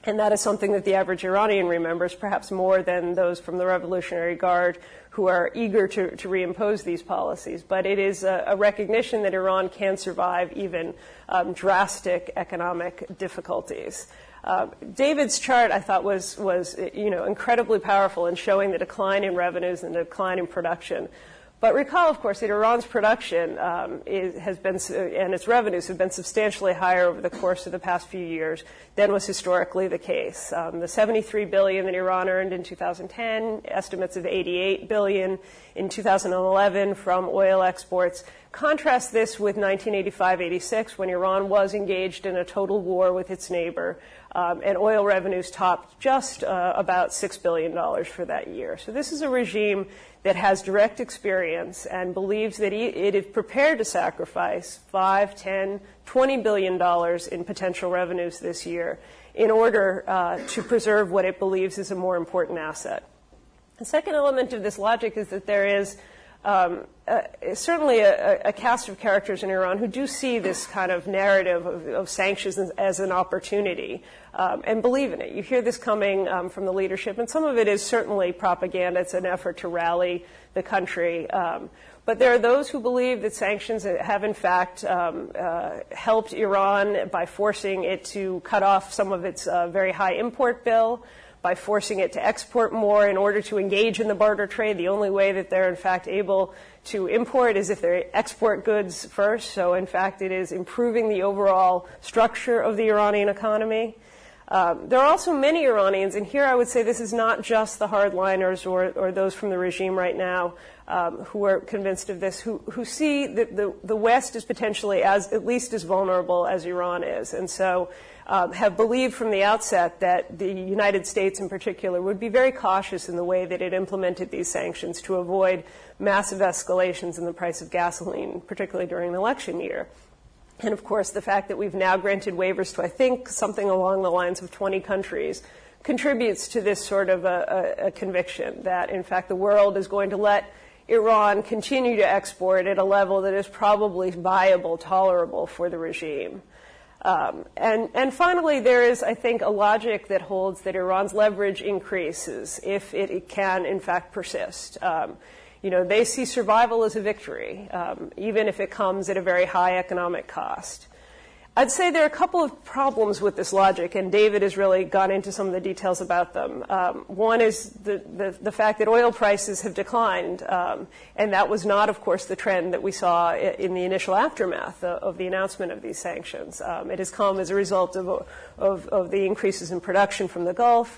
S6: And that is something that the average Iranian remembers, perhaps more than those from the Revolutionary Guard who are eager to, to reimpose these policies. But it is a, a recognition that Iran can survive even um, drastic economic difficulties. Uh, David's chart, I thought, was, was you know, incredibly powerful in showing the decline in revenues and the decline in production. But recall, of course, that Iran's production um, is, has been, and its revenues have been substantially higher over the course of the past few years than was historically the case. Um, the seventy-three billion dollars that Iran earned in two thousand ten, estimates of eighty-eight billion dollars in two thousand eleven from oil exports. Contrast this with nineteen eighty-five eighty-six, when Iran was engaged in a total war with its neighbor, um, and oil revenues topped just uh, about six billion dollars for that year. So this is a regime that has direct experience and believes that it is prepared to sacrifice five, ten, twenty billion dollars in potential revenues this year in order uh, to preserve what it believes is a more important asset. The second element of this logic is that there is um, uh, certainly a, a cast of characters in Iran who do see this kind of narrative of, of sanctions as, as an opportunity um, and believe in it. You hear this coming um, from the leadership, and some of it is certainly propaganda. It's an effort to rally the country. Um, but there are those who believe that sanctions have, in fact, um, uh, helped Iran by forcing it to cut off some of its uh, very high import bill, by forcing it to export more in order to engage in the barter trade. The only way that they're, in fact, able to import is if they export goods first. So, in fact, it is improving the overall structure of the Iranian economy. Um, there are also many Iranians, and here I would say this is not just the hardliners or, or those from the regime right now um, who are convinced of this, who, who see that the, the West is potentially as at least as vulnerable as Iran is. And so Um, have believed from the outset that the United States in particular would be very cautious in the way that it implemented these sanctions to avoid massive escalations in the price of gasoline, particularly during the election year. And, of course, the fact that we've now granted waivers to, I think, something along the lines of twenty countries contributes to this sort of a, a, a conviction that, in fact, the world is going to let Iran continue to export at a level that is probably viable, tolerable for the regime. Um, and, and finally, there is, I think, a logic that holds that Iran's leverage increases if it, it can, in fact, persist. Um, you know, they see survival as a victory, um, even if it comes at a very high economic cost. I'd say there are a couple of problems with this logic, and David has really gone into some of the details about them. Um, one is the, the, the fact that oil prices have declined, um, and that was not, of course, the trend that we saw in the initial aftermath of the announcement of these sanctions. Um, it has come as a result of, of, of the increases in production from the Gulf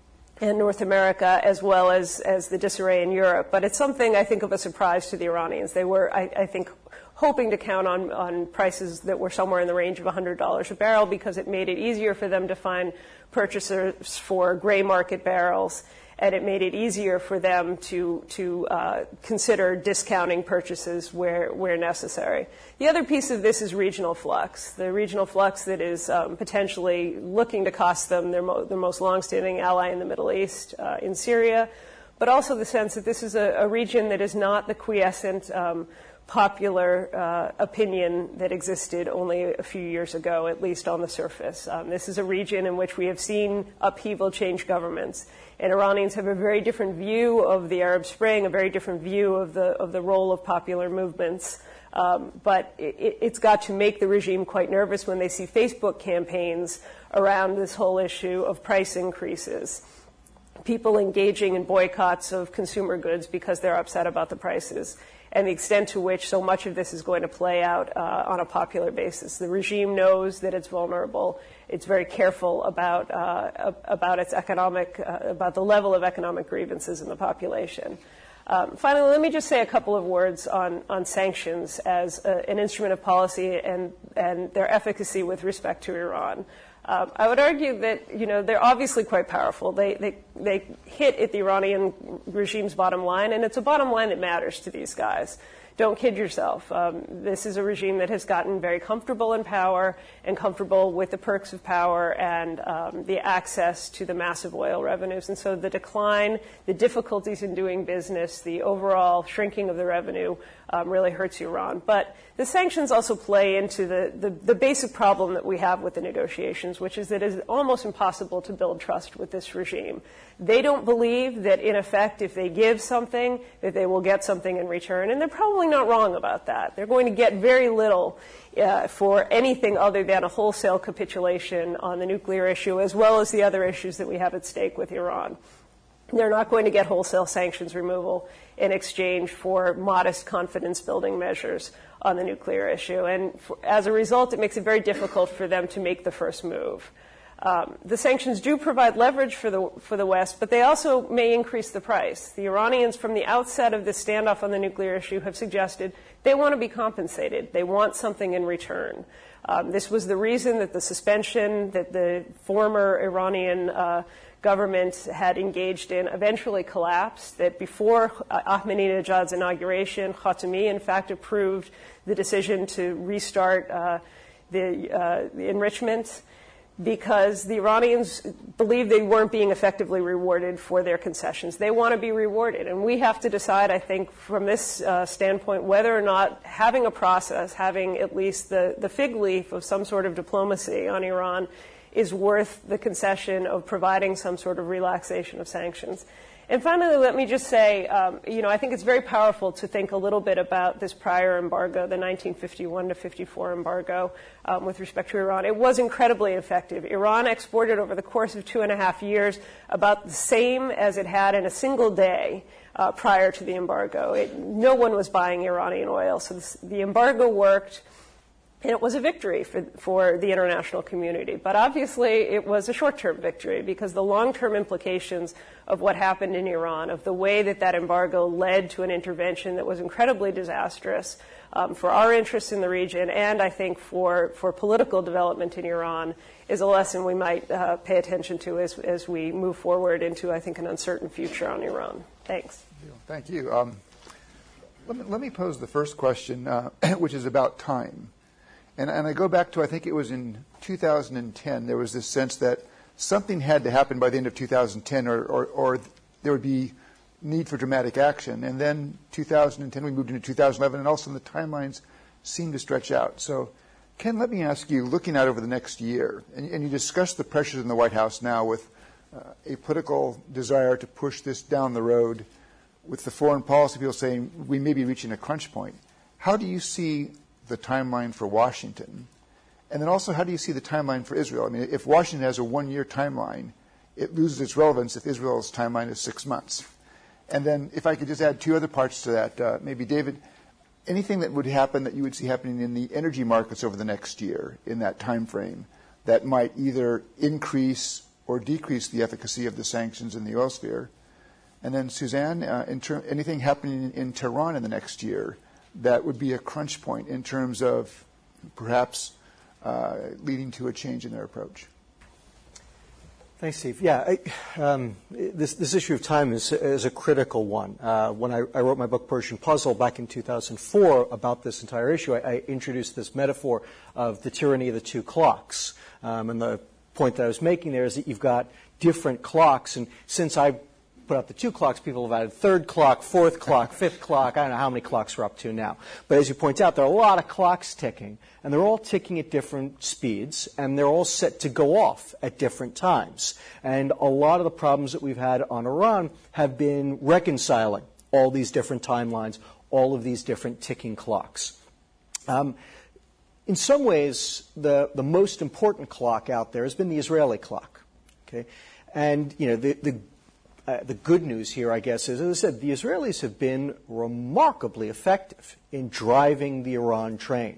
S6: and North America, as well as, as the disarray in Europe. But it's something, I think, of a surprise to the Iranians. They were, I, I think, hoping to count on, on prices that were somewhere in the range of one hundred dollars a barrel because it made it easier for them to find purchasers for gray market barrels, and it made it easier for them to, to uh, consider discounting purchases where, where necessary. The other piece of this is regional flux, the regional flux that is um, potentially looking to cost them their, mo- their most longstanding ally in the Middle East, uh, in Syria, but also the sense that this is a, a region that is not the quiescent um, popular uh, opinion that existed only a few years ago, at least on the surface. Um, this is a region in which we have seen upheaval change governments, and Iranians have a very different view of the Arab Spring, a very different view of the of the role of popular movements. Um, but it, it's got to make the regime quite nervous when they see Facebook campaigns around this whole issue of price increases, people engaging in boycotts of consumer goods because they're upset about the prices, and the extent to which so much of this is going to play out uh, on a popular basis. The regime knows that it's vulnerable. It's very careful about uh, about its economic, uh, about the level of economic grievances in the population. Um, finally, let me just say a couple of words on, on sanctions as a, an instrument of policy and, and their efficacy with respect to Iran. Um, I would argue that, you know, they're obviously quite powerful. They, they they hit at the Iranian regime's bottom line, and it's a bottom line that matters to these guys. Don't kid yourself. Um, this is a regime that has gotten very comfortable in power and comfortable with the perks of power and um, the access to the massive oil revenues. And so the decline, the difficulties in doing business, the overall shrinking of the revenue um, really hurts Iran. But the sanctions also play into the, the, the basic problem that we have with the negotiations, which is that it is almost impossible to build trust with this regime. They don't believe that, in effect, if they give something, that they will get something in return. And they're probably not wrong about that. They're going to get very little uh, for anything other than a wholesale capitulation on the nuclear issue, as well as the other issues that we have at stake with Iran. They're not going to get wholesale sanctions removal in exchange for modest confidence-building measures on the nuclear issue. And for, as a result, it makes it very difficult for them to make the first move. Um, the sanctions do provide leverage for the for the West, but they also may increase the price. The Iranians, from the outset of this standoff on the nuclear issue, have suggested they want to be compensated. They want something in return. Um, this was the reason that the suspension that the former Iranian uh, government had engaged in eventually collapsed, that before uh, Ahmadinejad's inauguration, Khatami, in fact, approved the decision to restart uh, the, uh, the enrichment, because the Iranians believed they weren't being effectively rewarded for their concessions. They want to be rewarded. And we have to decide, I think, from this uh, standpoint, whether or not having a process, having at least the, the fig leaf of some sort of diplomacy on Iran is worth the concession of providing some sort of relaxation of sanctions. And finally, let me just say, um, you know, I think it's very powerful to think a little bit about this prior embargo, the nineteen fifty-one to fifty-four embargo um, with respect to Iran. It was incredibly effective. Iran exported over the course of two and a half years about the same as it had in a single day uh, prior to the embargo. It, no one was buying Iranian oil, so this, the embargo worked. And it was a victory for, for the international community. But obviously, it was a short-term victory because the long-term implications of what happened in Iran, of the way that that embargo led to an intervention that was incredibly disastrous um, for our interests in the region and, I think, for, for political development in Iran, is a lesson we might uh, pay attention to as, as we move forward into, I think, an uncertain future on Iran. Thanks.
S3: Thank you. Um, let, me, let me pose the first question, uh, which is about time. And, and I go back to, I think it was in two thousand ten, there was this sense that something had to happen by the end of two thousand ten or, or, or there would be need for dramatic action. And then two thousand ten, we moved into two thousand eleven, and also the timelines seemed to stretch out. So, Ken, let me ask you, looking out over the next year, and, and you discussed the pressures in the White House now with uh, a political desire to push this down the road, with the foreign policy people saying we may be reaching a crunch point. How do you see the timeline for Washington? And then also, how do you see the timeline for Israel? I mean, if Washington has a one-year timeline, it loses its relevance if Israel's timeline is six months. And then if I could just add two other parts to that, uh, maybe, David, anything that would happen that you would see happening in the energy markets over the next year in that time frame that might either increase or decrease the efficacy of the sanctions in the oil sphere? And then, Suzanne, uh, in ter- anything happening in, in Tehran in the next year that would be a crunch point in terms of perhaps uh, leading to a change in their approach?
S4: Thanks, Steve. Yeah, I, um, this, this issue of time is, is a critical one. Uh, when I, I wrote my book, Persian Puzzle, back in two thousand four about this entire issue, I, I introduced this metaphor of the tyranny of the two clocks. Um, and the point that I was making there is that you've got different clocks, and since I put out the two clocks, people have added third clock, fourth clock, fifth clock. I don't know how many clocks we're up to now. But as you point out, there are a lot of clocks ticking, and they're all ticking at different speeds, and they're all set to go off at different times. And a lot of the problems that we've had on Iran have been reconciling all these different timelines, all of these different ticking clocks. Um, in some ways, the, the most important clock out there has been the Israeli clock. Okay? And, you know, the, the Uh, the good news here, I guess, is, as I said, the Israelis have been remarkably effective in driving the Iran train.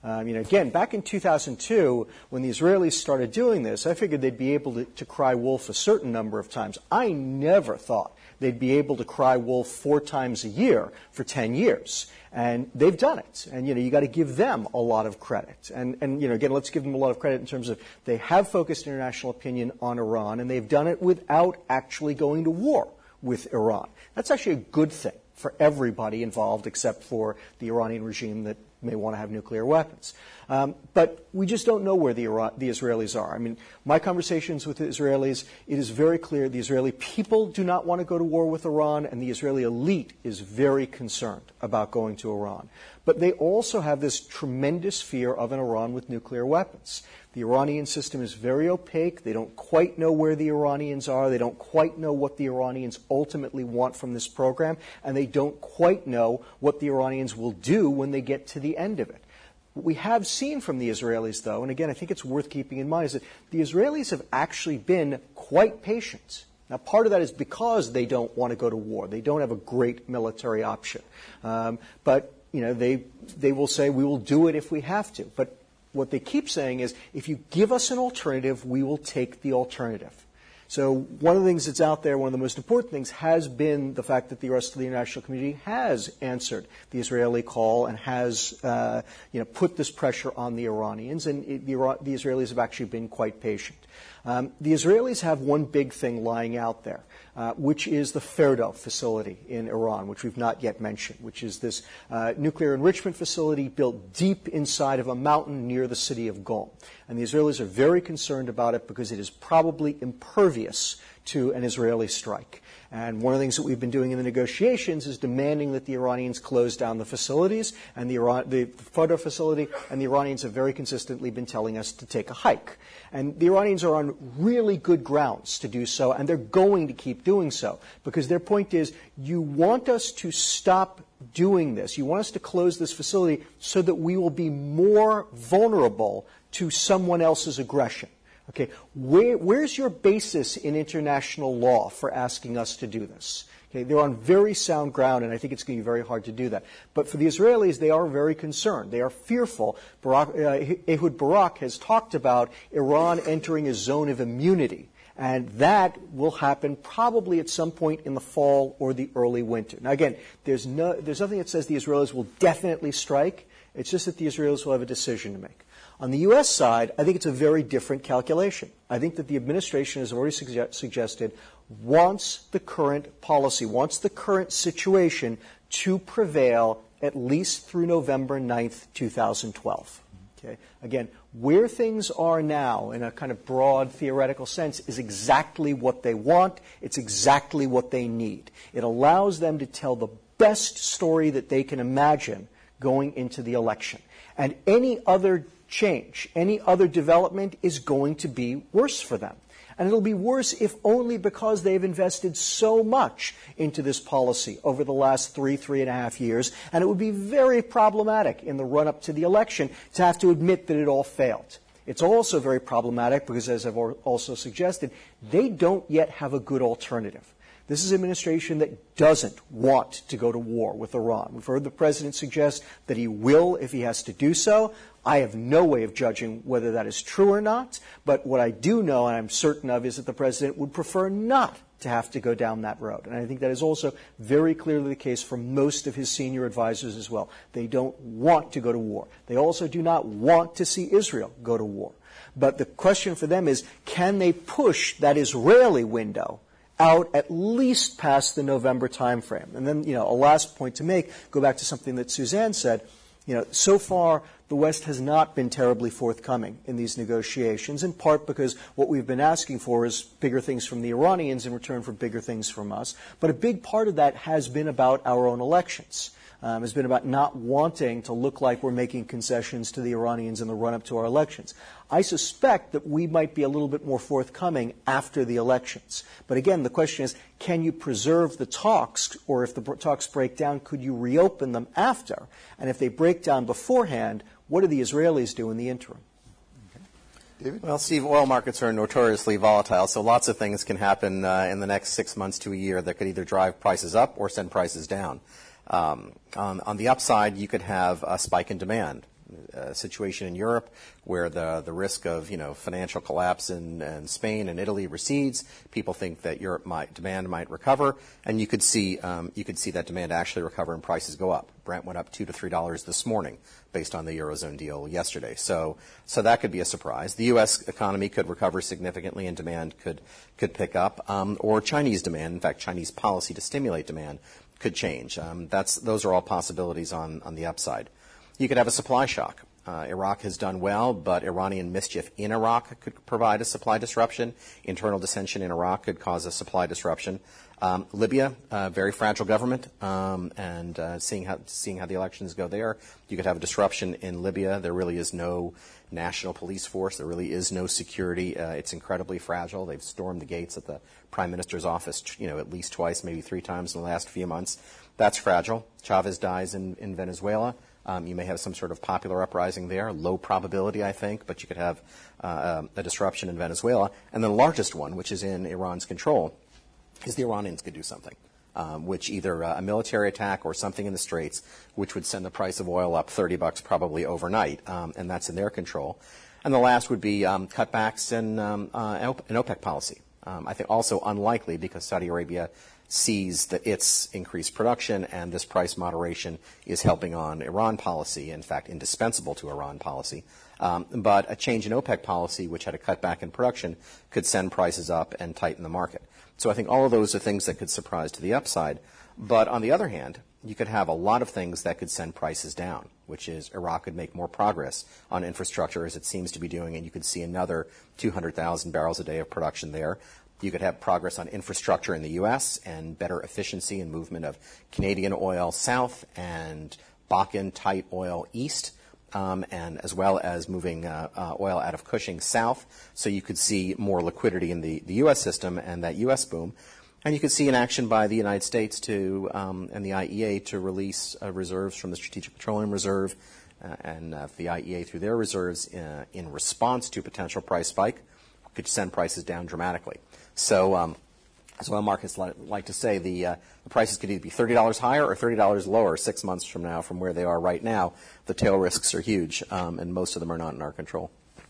S4: Um, you know, again, back in two thousand two, when the Israelis started doing this, I figured they'd be able to, to cry wolf a certain number of times. I never thought they'd be able to cry wolf four times a year for ten years. And they've done it. And, you know, you got to give them a lot of credit. And, and, you know, again, let's give them a lot of credit in terms of they have focused international opinion on Iran, and they've done it without actually going to war with Iran. That's actually a good thing for everybody involved except for the Iranian regime that may want to have nuclear weapons. Um, but we just don't know where the, Iran, the Israelis are. I mean, my conversations with the Israelis, it is very clear the Israeli people do not want to go to war with Iran, and the Israeli elite is very concerned about going to Iran. But they also have this tremendous fear of an Iran with nuclear weapons. The Iranian system is very opaque. They don't quite know where the Iranians are. They don't quite know what the Iranians ultimately want from this program, and they don't quite know what the Iranians will do when they get to the end of it. What we have seen from the Israelis, though, and again, I think it's worth keeping in mind, is that the Israelis have actually been quite patient. Now, part of that is because they don't want to go to war. They don't have a great military option. Um, but, you know, they, they will say, we will do it if we have to. But what they keep saying is, if you give us an alternative, we will take the alternative. So one of the things that's out there, one of the most important things, has been the fact that the rest of the international community has answered the Israeli call and has, uh, you know, put this pressure on the Iranians, and it, the, the Israelis have actually been quite patient. Um, the Israelis have one big thing lying out there, uh, which is the Ferdo facility in Iran, which we've not yet mentioned, which is this uh, nuclear enrichment facility built deep inside of a mountain near the city of Qom. And the Israelis are very concerned about it because it is probably impervious to an Israeli strike. And one of the things that we've been doing in the negotiations is demanding that the Iranians close down the facilities and the, Iran, the Fordow facility, and the Iranians have very consistently been telling us to take a hike. And the Iranians are on really good grounds to do so, and they're going to keep doing so, because their point is, you want us to stop doing this. You want us to close this facility so that we will be more vulnerable to someone else's aggression. Okay, where, where's your basis in international law for asking us to do this? Okay, they're on very sound ground, and I think it's going to be very hard to do that. But for the Israelis, they are very concerned. They are fearful. Barak, uh, Ehud Barak has talked about Iran entering a zone of immunity, and that will happen probably at some point in the fall or the early winter. Now, again, there's, no, there's nothing that says the Israelis will definitely strike. It's just that the Israelis will have a decision to make. On the U S side, I think it's a very different calculation. I think that the administration has already suge- suggested wants the current policy, wants the current situation to prevail at least through November ninth, two thousand twelve. Okay. Again, where things are now in a kind of broad theoretical sense is exactly what they want. It's exactly what they need. It allows them to tell the best story that they can imagine going into the election. And any other change, any other development is going to be worse for them. And it'll be worse if only because they've invested so much into this policy over the last three, three and a half years. And it would be very problematic in the run-up to the election to have to admit that it all failed. It's also very problematic because, as I've also suggested, they don't yet have a good alternative. This is an administration that doesn't want to go to war with Iran. We've heard the president suggest that he will if he has to do so. I have no way of judging whether that is true or not, but what I do know and I'm certain of is that the president would prefer not to have to go down that road. And I think that is also very clearly the case for most of his senior advisors as well. They don't want to go to war. They also do not want to see Israel go to war. But the question for them is, can they push that Israeli window out at least past the November timeframe? And then, you know, a last point to make, go back to something that Suzanne said. You know, so far, the West has not been terribly forthcoming in these negotiations, in part because what we've been asking for is bigger things from the Iranians in return for bigger things from us. But a big part of that has been about our own elections. Um, has been about not wanting to look like we're making concessions to the Iranians in the run-up to our elections. I suspect that we might be a little bit more forthcoming after the elections. But again, the question is, can you preserve the talks, or if the talks break down, could you reopen them after? And if they break down beforehand, what do the Israelis do in the interim?
S3: David?
S5: Well, Steve, oil markets are notoriously volatile, so lots of things can happen uh, in the next six months to a year that could either drive prices up or send prices down. Um, on, on the upside, you could have a spike in demand. uh, situation in Europe where the the risk of you know financial collapse in, in Spain and Italy recedes. People think that Europe might demand might recover, and you could see um, you could see that demand actually recover and prices go up. Brent went up two to three dollars this morning based on the Eurozone deal yesterday. So so that could be a surprise. The U S economy could recover significantly and demand could could pick up, um, or Chinese demand, in fact, Chinese policy to stimulate demand could change. Um, that's those are all possibilities on on the upside. You could have a supply shock. Uh, Iraq has done well, but Iranian mischief in Iraq could provide a supply disruption. Internal dissension in Iraq could cause a supply disruption. Um, Libya, uh, very fragile government, um, and uh, seeing how seeing how the elections go there, you could have a disruption in Libya. There really is no national police force. There really is no security. Uh, it's incredibly fragile. They've stormed the gates at the prime minister's office, you know, at least twice, maybe three times in the last few months. That's fragile. Chavez dies in, in Venezuela. Um, you may have some sort of popular uprising there, low probability, I think, but you could have uh, a disruption in Venezuela. And the largest one, which is in Iran's control, is the Iranians could do something, um, which either uh, a military attack or something in the Straits, which would send the price of oil up thirty bucks probably overnight, um, and that's in their control. And the last would be um, cutbacks in um, uh, an OPEC policy. Um, I think also unlikely because Saudi Arabia sees that its increased production and this price moderation is helping on Iran policy, in fact, indispensable to Iran policy. Um, but a change in OPEC policy, which had a cutback in production, could send prices up and tighten the market. So I think all of those are things that could surprise to the upside. But on the other hand, you could have a lot of things that could send prices down, which is Iraq could make more progress on infrastructure as it seems to be doing, and you could see another two hundred thousand barrels a day of production there. You could have progress on infrastructure in the U S and better efficiency and movement of Canadian oil south and Bakken tight oil east, um, and as well as moving uh, uh, oil out of Cushing south. So you could see more liquidity in the, the U S system and that U S boom. And you could see an action by the United States to um, and the I E A to release uh, reserves from the Strategic Petroleum Reserve uh, and uh, the I E A through their reserves uh, in response to potential price spike could send prices down dramatically. So, um, as oil markets li- like to say, the, uh, the prices could either be thirty dollars higher or thirty dollars lower six months from now from where they are right now. The tail risks are huge, um, and most of them are not in our control.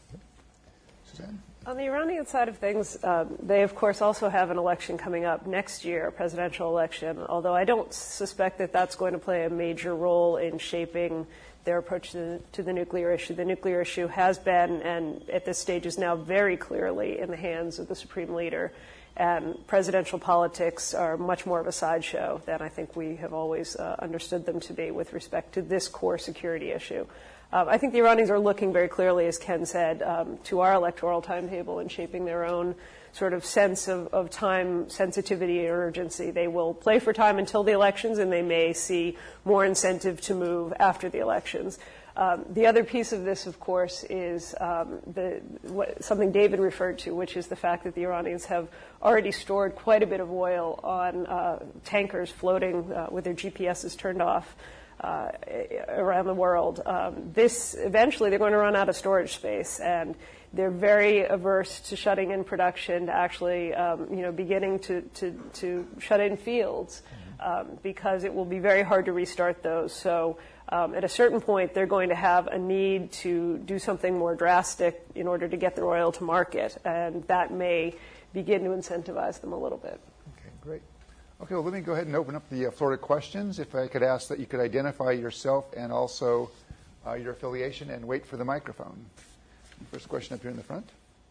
S3: Suzanne?
S6: On the Iranian side of things, um, they, of course, also have an election coming up next year, a presidential election, although I don't suspect that that's going to play a major role in shaping their approach to the, to the nuclear issue. The nuclear issue has been, and at this stage is now very clearly in the hands of the supreme leader. And presidential politics are much more of a sideshow than I think we have always uh, understood them to be with respect to this core security issue. Um, I think the Iranians are looking very clearly, as Ken said, um, to our electoral timetable and shaping their own sort of sense of, of time sensitivity and urgency. They will play for time until the elections, and they may see more incentive to move after the elections. Um, the other piece of this, of course, is um, the, what, something David referred to, which is the fact that the Iranians have already stored quite a bit of oil on uh, tankers floating uh, with their G P Ses turned off uh, around the world. Um, this eventually they're going to run out of storage space, and they're very averse to shutting in production, to actually, um, you know, beginning to, to, to shut in fields um, because it will be very hard to restart those. So um, at a certain point, they're going to have a need to do something more drastic in order to get their oil to market, and that may begin to incentivize them a little bit.
S3: Okay, great. Okay, well, let me go ahead and open up the uh, floor to questions. If I could ask that you could identify yourself and also uh, your affiliation and wait for the microphone. First question up here in the front.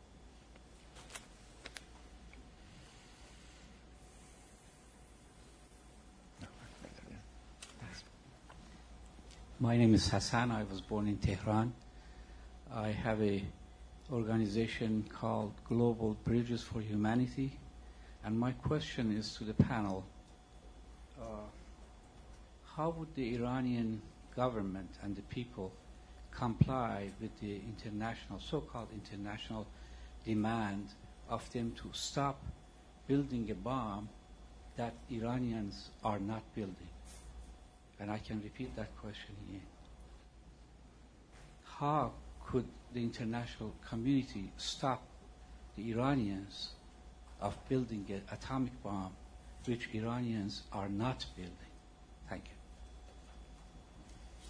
S7: My name is Hassan. I was born in Tehran. I have a organization called Global Bridges for Humanity. And my question is to the panel, uh, how would the Iranian government and the people comply with the international, so-called international demand of them to stop building a bomb that Iranians are not building? And I can repeat that question again. How could the international community stop the Iranians of building an atomic bomb which Iranians are not building? Thank you.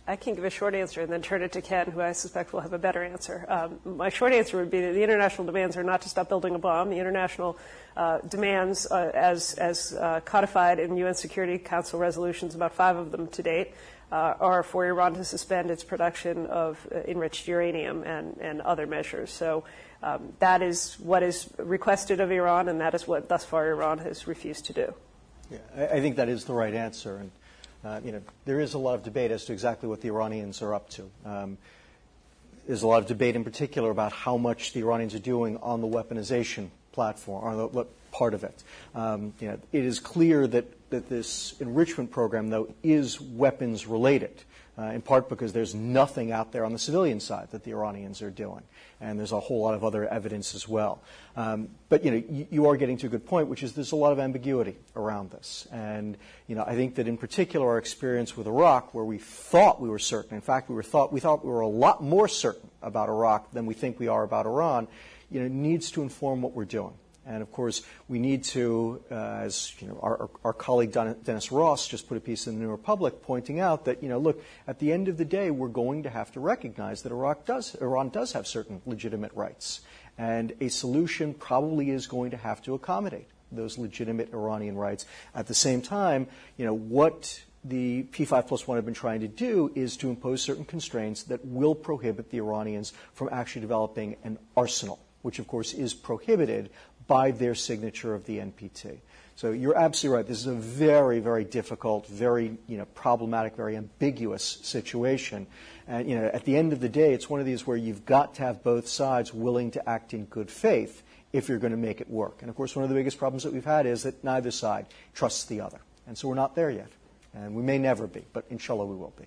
S6: I can give a short answer and then turn it to Ken, who I suspect will have a better answer. Um, my short answer would be that the international demands are not to stop building a bomb. The international uh, demands, uh, as, as uh, codified in U N Security Council resolutions, about five of them to date, uh, are for Iran to suspend its production of uh, enriched uranium and, and other measures. So um, that is what is requested of Iran, and that is what thus far Iran has refused to do.
S4: Yeah, I, I think that is the right answer. And Uh, you know, there is a lot of debate as to exactly what the Iranians are up to. Um, there's a lot of debate in particular about how much the Iranians are doing on the weaponization platform, or the, part of it. Um, you know, it is clear that, that this enrichment program, though, is weapons related, uh, in part because there's nothing out there on the civilian side that the Iranians are doing. And there's a whole lot of other evidence as well. Um, but, you know, you, you are getting to a good point, which is there's a lot of ambiguity around this. And, you know, I think that in particular our experience with Iraq, where we thought we were certain, in fact, we were thought, we thought we were a lot more certain about Iraq than we think we are about Iran, you know, needs to inform what we're doing. And, of course, we need to, uh, as you know, our, our colleague Dennis Ross just put a piece in the New Republic pointing out that, you know, look, at the end of the day, we're going to have to recognize that Iraq does, Iran does have certain legitimate rights. And a solution probably is going to have to accommodate those legitimate Iranian rights. At the same time, you know, what the P five plus one have been trying to do is to impose certain constraints that will prohibit the Iranians from actually developing an arsenal, which, of course, is prohibited by their signature of the N P T. So you're absolutely right. This is a very, very difficult, very, you know, problematic, very ambiguous situation. And, you know, at the end of the day, it's one of these where you've got to have both sides willing to act in good faith if you're going to make it work. And, of course, one of the biggest problems that we've had is that neither side trusts the other. And so we're not there yet. And we may never be, but inshallah we will be.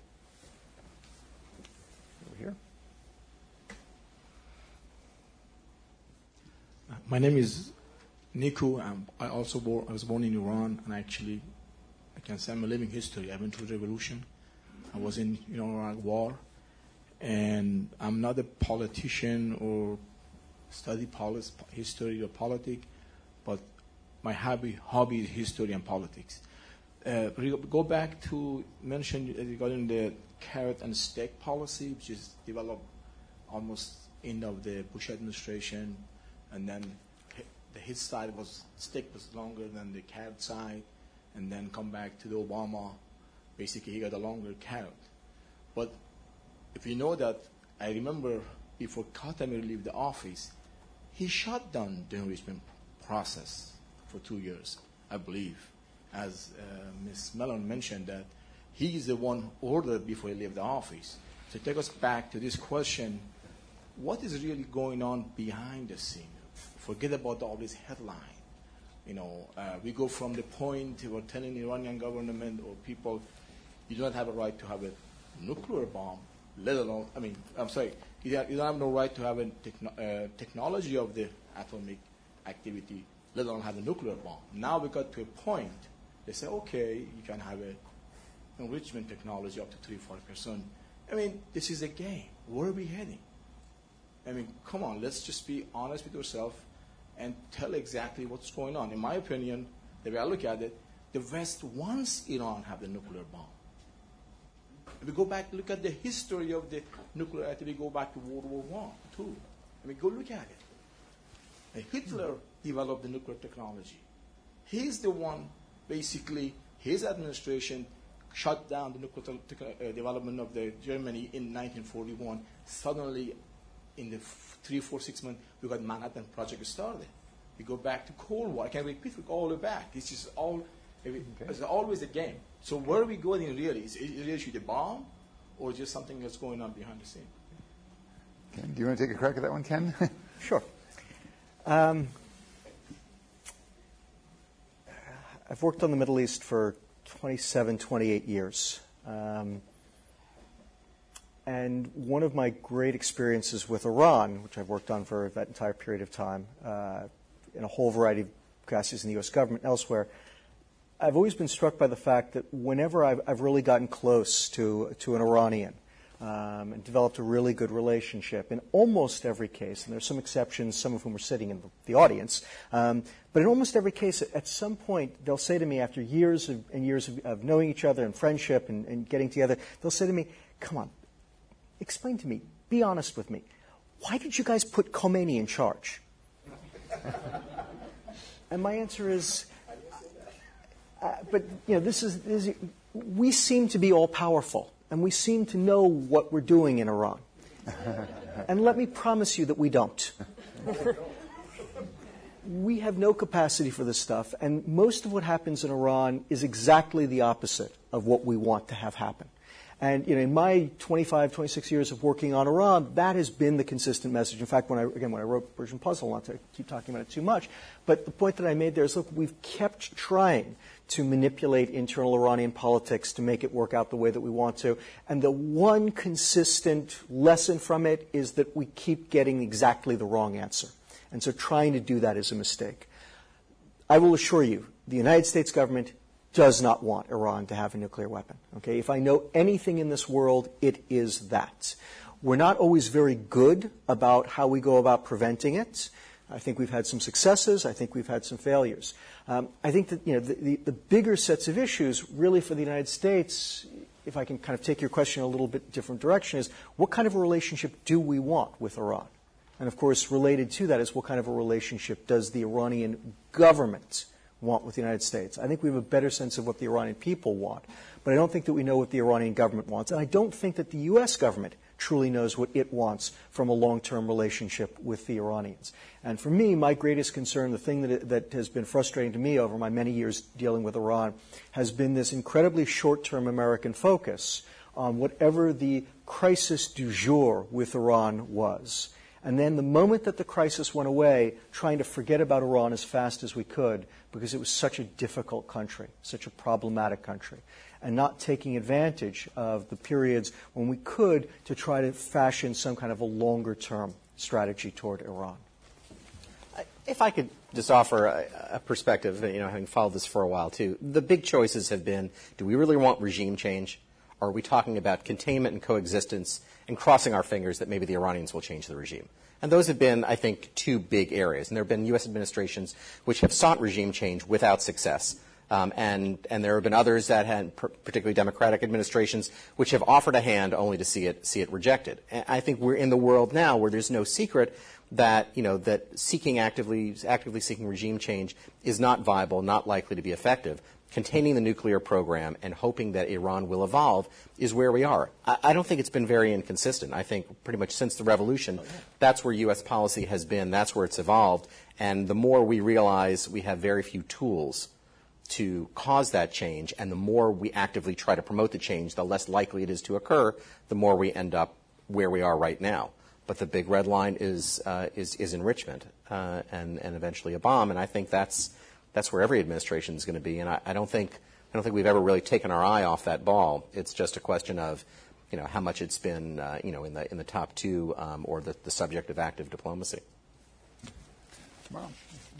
S4: Over here.
S8: My name is Niku. Um, I also bore, I was born in Iran, and actually, I can say I'm a living history. I went through the revolution. I was in, you know, Iraq war, and I'm not a politician or study policy, history or politics, but my hobby hobby is history and politics. Uh, go back to mention regarding the carrot and stick policy, which is developed almost end of the Bush administration. And then the his side was stick was longer than the carrot side, and then come back to the Obama. Basically, he got a longer carrot. But if you know that, I remember before Khatami left the office, he shut down the enrichment process for two years, I believe, as uh, Miz Mellon mentioned that he is the one ordered before he left the office. So take us back to this question: what is really going on behind the scene? Forget about all this headline. You know, uh, we go from the point we're telling the Iranian government or people, you don't have a right to have a nuclear bomb, let alone, I mean, I'm sorry, you don't, you don't have no right to have a techno- uh, technology of the atomic activity, let alone have a nuclear bomb. Now we got to a point, they say, okay, you can have a enrichment technology up to three, four percent. I mean, this is a game. Where are we heading? I mean, come on, let's just be honest with yourself and tell exactly what's going on. In my opinion, the way I look at it, the West wants Iran to have the nuclear bomb. If we go back, look at the history of the nuclear activity, go back to World War One, Two. I mean, go look at it. And Hitler developed the nuclear technology. He's the one, basically, his administration shut down the nuclear te- uh, development of the Germany in nineteen forty-one. Suddenly, in the f- three, four, six months, we got Manhattan Project started. We go back to Cold War. I can repeat it all the way back. It's just all, okay. It's always a game. So where are we going really? Is it really the bomb, or just something that's going on behind the scene?
S3: Ken, do you want to take a crack at that one, Ken?
S4: Sure. Um, I've worked on the Middle East for twenty-seven, twenty-eight years. Um, And one of my great experiences with Iran, which I've worked on for that entire period of time, uh, in a whole variety of capacities in the U S government and elsewhere, I've always been struck by the fact that whenever I've, I've really gotten close to, to an Iranian, um, and developed a really good relationship. In almost every case, and there's some exceptions, some of whom are sitting in the, the audience, um, but in almost every case, at some point, they'll say to me, after years of, and years of, of knowing each other and friendship and, and getting together, they'll say to me, come on, explain to me, be honest with me, why did you guys put Khomeini in charge? And my answer is, uh, but you know, this is, this is, we seem to be all powerful, and we seem to know what we're doing in Iran. And let me promise you that we don't. We have no capacity for this stuff, and most of what happens in Iran is exactly the opposite of what we want to have happen. And you know, in my twenty-five, twenty-six years of working on Iran, that has been the consistent message. In fact, when I, again, when I wrote Persian Puzzle, not to keep talking about it too much, but the point that I made there is, look, we've kept trying to manipulate internal Iranian politics to make it work out the way that we want to. And the one consistent lesson from it is that we keep getting exactly the wrong answer. And so trying to do that is a mistake. I will assure you, the United States government does not want Iran to have a nuclear weapon. Okay? If I know anything in this world, it is that. We're not always very good about how we go about preventing it. I think we've had some successes. I think we've had some failures. Um, I think that you know the, the, the bigger sets of issues really for the United States, if I can kind of take your question in a little bit different direction, is what kind of a relationship do we want with Iran? And of course, related to that is what kind of a relationship does the Iranian government want with the United States? I think we have a better sense of what the Iranian people want, but I don't think that we know what the Iranian government wants. And I don't think that the U S government truly knows what it wants from a long-term relationship with the Iranians. And for me, my greatest concern, the thing that, that has been frustrating to me over my many years dealing with Iran, has been this incredibly short-term American focus on whatever the crisis du jour with Iran was. And then the moment that the crisis went away, trying to forget about Iran as fast as we could because it was such a difficult country, such a problematic country, and not taking advantage of the periods when we could to try to fashion some kind of a longer-term strategy toward Iran.
S5: If I could just offer a, a perspective, you know, having followed this for a while too, the big choices have been, do we really want regime change? Or are we talking about containment and coexistence and crossing our fingers that maybe the Iranians will change the regime? And those have been, I think, two big areas. And there have been U S administrations which have sought regime change without success. Um, and, and there have been others that had, particularly Democratic administrations, which have offered a hand only to see it, see it rejected. And I think we're in the world now where there's no secret that, you know, that seeking actively, actively seeking regime change is not viable, not likely to be effective. Containing the nuclear program and hoping that Iran will evolve is where we are. I, I don't think it's been very inconsistent. I think pretty much since the revolution, that's where U S policy has been. That's where it's evolved. And the more we realize we have very few tools to cause that change, and the more we actively try to promote the change, the less likely it is to occur, the more we end up where we are right now. But the big red line is uh, is, is enrichment uh, and, and eventually a bomb. And I think that's That's where every administration is going to be, and I, I don't think I don't think we've ever really taken our eye off that ball. It's just a question of, you know, how much it's been, uh, you know, in the in the top two um, or the, the subject of active diplomacy.
S3: Wow.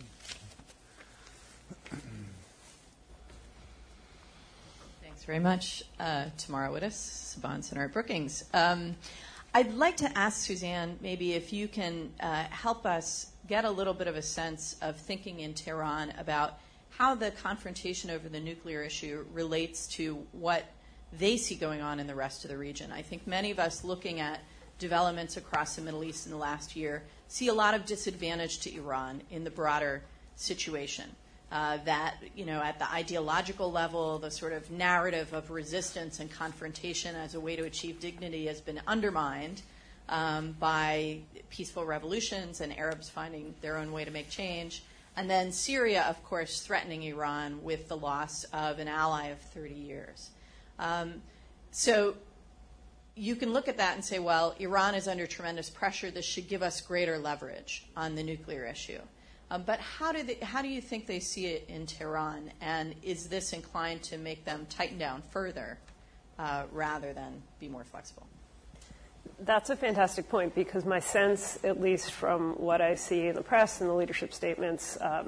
S9: Thanks very much, uh, Tamara Wittes, Saban Center at Brookings. Um, I'd like to ask Suzanne, maybe if you can uh, help us get a little bit of a sense of thinking in Tehran about how the confrontation over the nuclear issue relates to what they see going on in the rest of the region. I think many of us looking at developments across the Middle East in the last year see a lot of disadvantage to Iran in the broader situation. Uh, that, you know, at the ideological level, the sort of narrative of resistance and confrontation as a way to achieve dignity has been undermined Um, by peaceful revolutions and Arabs finding their own way to make change. And then Syria, of course, threatening Iran with the loss of an ally of thirty years. Um, so you can look at that and say, well, Iran is under tremendous pressure. This should give us greater leverage on the nuclear issue. Um, but how do they, how do you think they see it in Tehran? And is this inclined to make them tighten down further uh, rather than be more flexible?
S6: That's a fantastic point, because my sense, at least from what I see in the press and the leadership statements, um,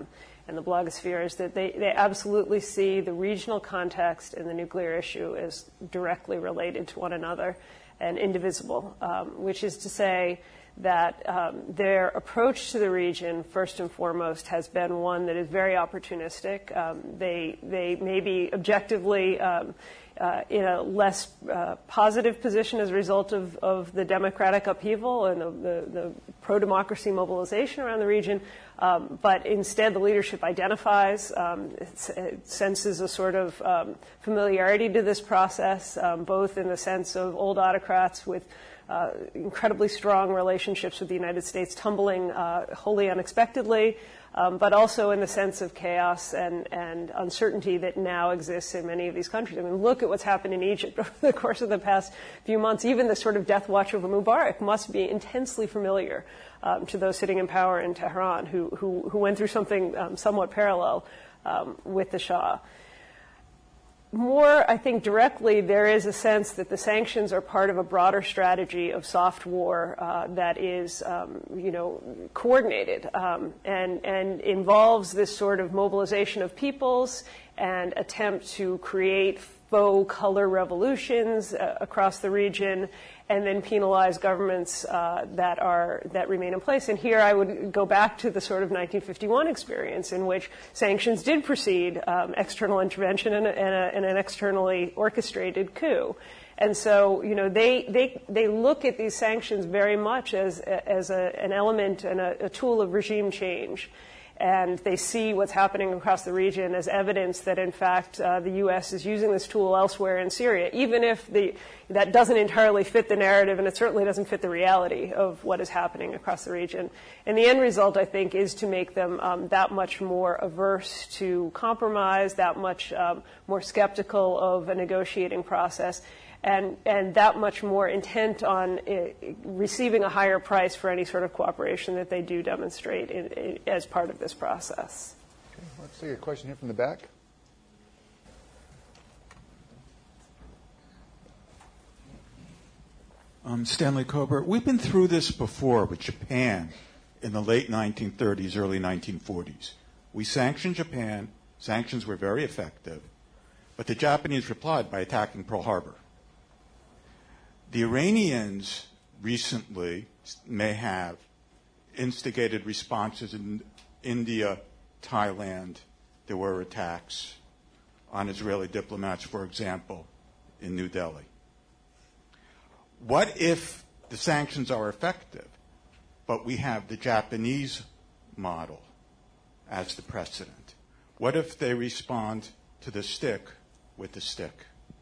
S6: and the blogosphere is that they, they absolutely see the regional context and the nuclear issue as directly related to one another and indivisible, um, which is to say that um, their approach to the region, first and foremost, has been one that is very opportunistic. Um, they, they may be objectively um, uh, in a less uh, positive position as a result of, of the democratic upheaval and the, the, the pro-democracy mobilization around the region. Um, but instead, the leadership identifies, um, it, it senses a sort of um, familiarity to this process, um, both in the sense of old autocrats with uh, incredibly strong relationships with the United States tumbling uh, wholly unexpectedly, um, but also in the sense of chaos and, and uncertainty that now exists in many of these countries. I mean, look at what's happened in Egypt over the course of the past few months. Even the sort of death watch over Mubarak must be intensely familiar Um, to those sitting in power in Tehran who, who, who went through something um, somewhat parallel um, with the Shah. More, I think, directly, there is a sense that the sanctions are part of a broader strategy of soft war uh, that is, um, you know, coordinated um, and, and involves this sort of mobilization of peoples and attempt to create faux color revolutions uh, across the region, and then penalize governments uh, that are that remain in place. And here I would go back to the sort of nineteen fifty-one experience in which sanctions did precede um, external intervention and, a, and, a, and an externally orchestrated coup. And so, you know, they they they look at these sanctions very much as as a, an element and a, a tool of regime change. And they see what's happening across the region as evidence that, in fact, uh, the U S is using this tool elsewhere in Syria, even if the, that doesn't entirely fit the narrative, and it certainly doesn't fit the reality of what is happening across the region. And the end result, I think, is to make them um, that much more averse to compromise, that much um, more skeptical of a negotiating process, and, and that much more intent on uh, receiving a higher price for any sort of cooperation that they do demonstrate in, in, as part of this process.
S3: Okay, let's take a question here from the back.
S10: Um, Stanley Kober, we've been through this before with Japan in the late nineteen thirties, early nineteen forties. We sanctioned Japan. Sanctions were very effective. But the Japanese replied by attacking Pearl Harbor. The Iranians recently may have instigated responses in India, Thailand. There were attacks on Israeli diplomats, for example, in New Delhi. What if the sanctions are effective, but we have the Japanese model as the precedent? What if they respond to the stick with the stick?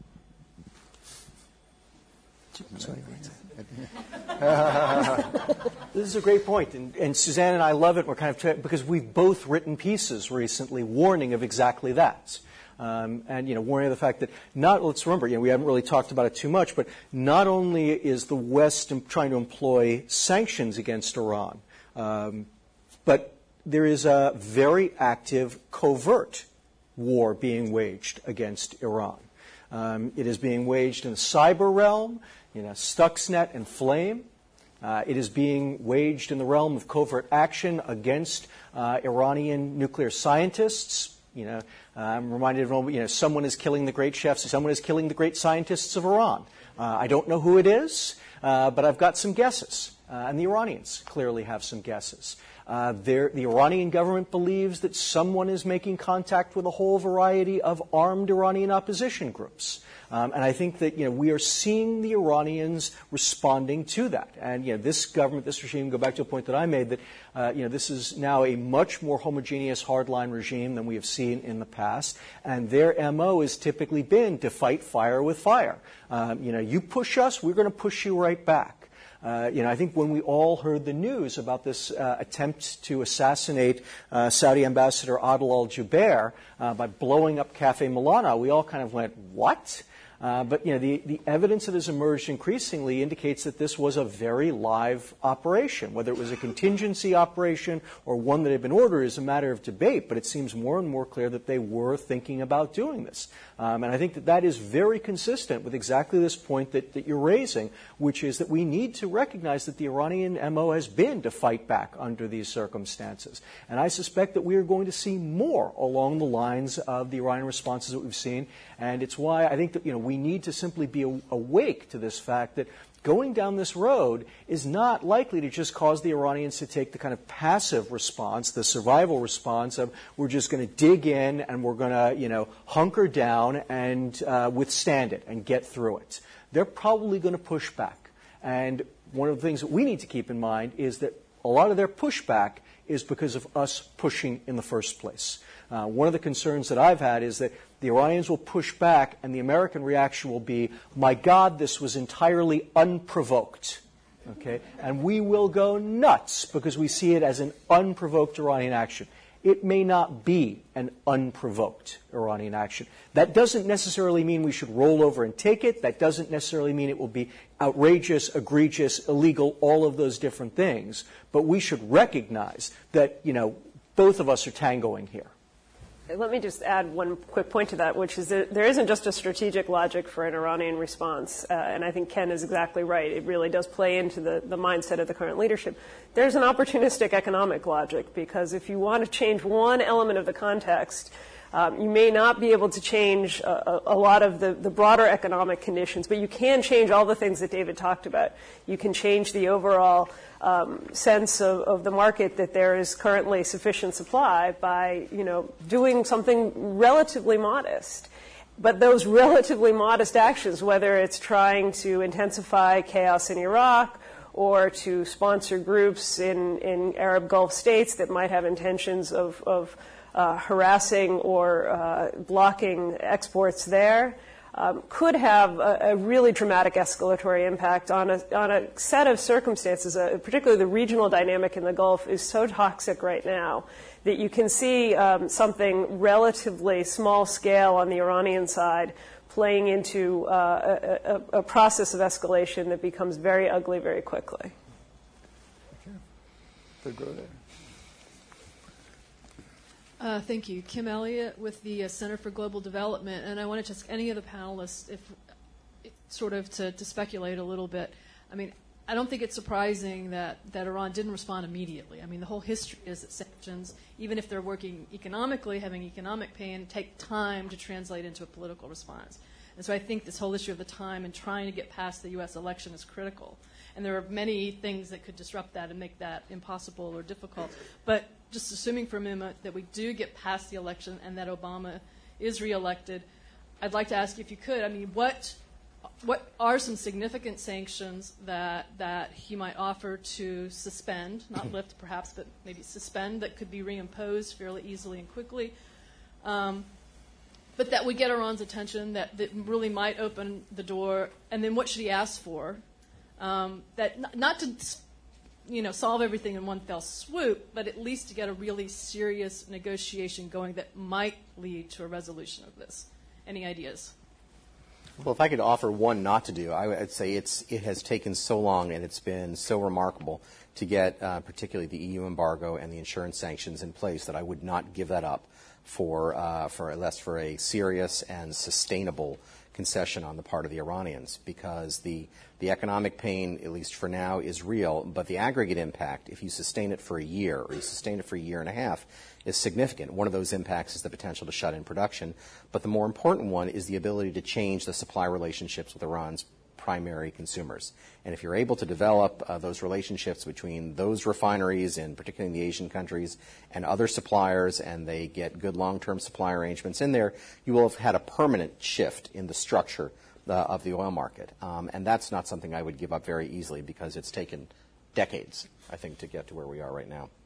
S4: This is a great point, and, and Suzanne and I love it. We're kind of tra- because we've both written pieces recently warning of exactly that, um, and you know, warning of the fact that not. Let's remember, you know, we haven't really talked about it too much, but not only is the West trying to employ sanctions against Iran, um, but there is a very active covert war being waged against Iran. Um, it is being waged in the cyber realm, you know, Stuxnet and Flame. Uh, it is being waged in the realm of covert action against uh, Iranian nuclear scientists. You know, uh, I'm reminded of, you know, someone is killing the great chefs, someone is killing the great scientists of Iran. Uh, I don't know who it is, uh, but I've got some guesses. Uh, and the Iranians clearly have some guesses. Uh, the Iranian government believes that someone is making contact with a whole variety of armed Iranian opposition groups. Um, and I think that, you know, we are seeing the Iranians responding to that. And, you know, this government, this regime, go back to a point that I made, that, uh, you know, this is now a much more homogeneous hardline regime than we have seen in the past. And their M O has typically been to fight fire with fire. Um, you know, you push us, we're going to push you right back. Uh, you know, I think when we all heard the news about this uh, attempt to assassinate uh, Saudi Ambassador Adel al-Jubeir uh, by blowing up Cafe Milano, we all kind of went, what? Uh, but you know, the, the evidence that has emerged increasingly indicates that this was a very live operation. Whether it was a contingency operation or one that had been ordered is a matter of debate, but it seems more and more clear that they were thinking about doing this. Um, and I think that that is very consistent with exactly this point that, that you're raising, which is that we need to recognize that the Iranian M O has been to fight back under these circumstances. And I suspect that we are going to see more along the lines of the Iranian responses that we've seen. And it's why I think that, you know, we need to simply be awake to this fact that going down this road is not likely to just cause the Iranians to take the kind of passive response, the survival response of we're just going to dig in and we're going to, you know, hunker down and uh, withstand it and get through it. They're probably going to push back. And one of the things that we need to keep in mind is that a lot of their pushback is because of us pushing in the first place. Uh, one of the concerns that I've had is that the Iranians will push back and the American reaction will be, my God, this was entirely unprovoked. Okay? And we will go nuts because we see it as an unprovoked Iranian action. It may not be an unprovoked Iranian action. That doesn't necessarily mean we should roll over and take it. That doesn't necessarily mean it will be outrageous, egregious, illegal, all of those different things. But we should recognize that, you know, both of us are tangoing here.
S6: Let me just add one quick point to that, which is that there isn't just a strategic logic for an Iranian response, uh, and I think Ken is exactly right. It really does play into the, the mindset of the current leadership. There's an opportunistic economic logic, because if you want to change one element of the context, um, you may not be able to change a, a lot of the, the broader economic conditions, but you can change all the things that David talked about. You can change the overall Um, sense of, of the market that there is currently sufficient supply by, you know, doing something relatively modest. But those relatively modest actions, whether it's trying to intensify chaos in Iraq or to sponsor groups in, in Arab Gulf states that might have intentions of, of uh, harassing or uh, blocking exports there, Um, could have a, a really dramatic escalatory impact on a, on a set of circumstances, uh, particularly the regional dynamic in the Gulf is so toxic right now that you can see um, something relatively small scale on the Iranian side playing into uh, a, a, a process of escalation that becomes very ugly very quickly.
S3: Okay. Go there.
S11: Uh, thank you. Kim Elliott with the uh, Center for Global Development. And I wanted to ask any of the panelists if, sort of to, to speculate a little bit. I mean, I don't think it's surprising that, that Iran didn't respond immediately. I mean, the whole history is that sanctions, even if they're working economically, having economic pain, take time to translate into a political response. And so I think this whole issue of the time and trying to get past the U S election is critical. And there are many things that could disrupt that and make that impossible or difficult. But just assuming for a moment that we do get past the election and that Obama is reelected, I'd like to ask you if you could, I mean, what what are some significant sanctions that that he might offer to suspend, not lift perhaps, but maybe suspend, that could be reimposed fairly easily and quickly, um, but that would get Iran's attention, that, that really might open the door, and then what should he ask for? Um, that n- not to, you know, solve everything in one fell swoop, but at least to get a really serious negotiation going that might lead to a resolution of this. Any ideas?
S5: Well, if I could offer one not to do, I would say it's it has taken so long and it's been so remarkable to get uh, particularly the E U embargo and the insurance sanctions in place that I would not give that up for uh, for less for a serious and sustainable concession on the part of the Iranians, because the the economic pain, at least for now, is real, but the aggregate impact, if you sustain it for a year or you sustain it for a year and a half, is significant. One of those impacts is the potential to shut in production, but the more important one is the ability to change the supply relationships with Iran's primary consumers. And if you're able to develop uh, those relationships between those refineries, and particularly in the Asian countries, and other suppliers, and they get good long-term supply arrangements in there, you will have had a permanent shift in the structure uh, of the oil market. Um, and that's not something I would give up very easily, because it's taken decades, I think, to get to where we are right now.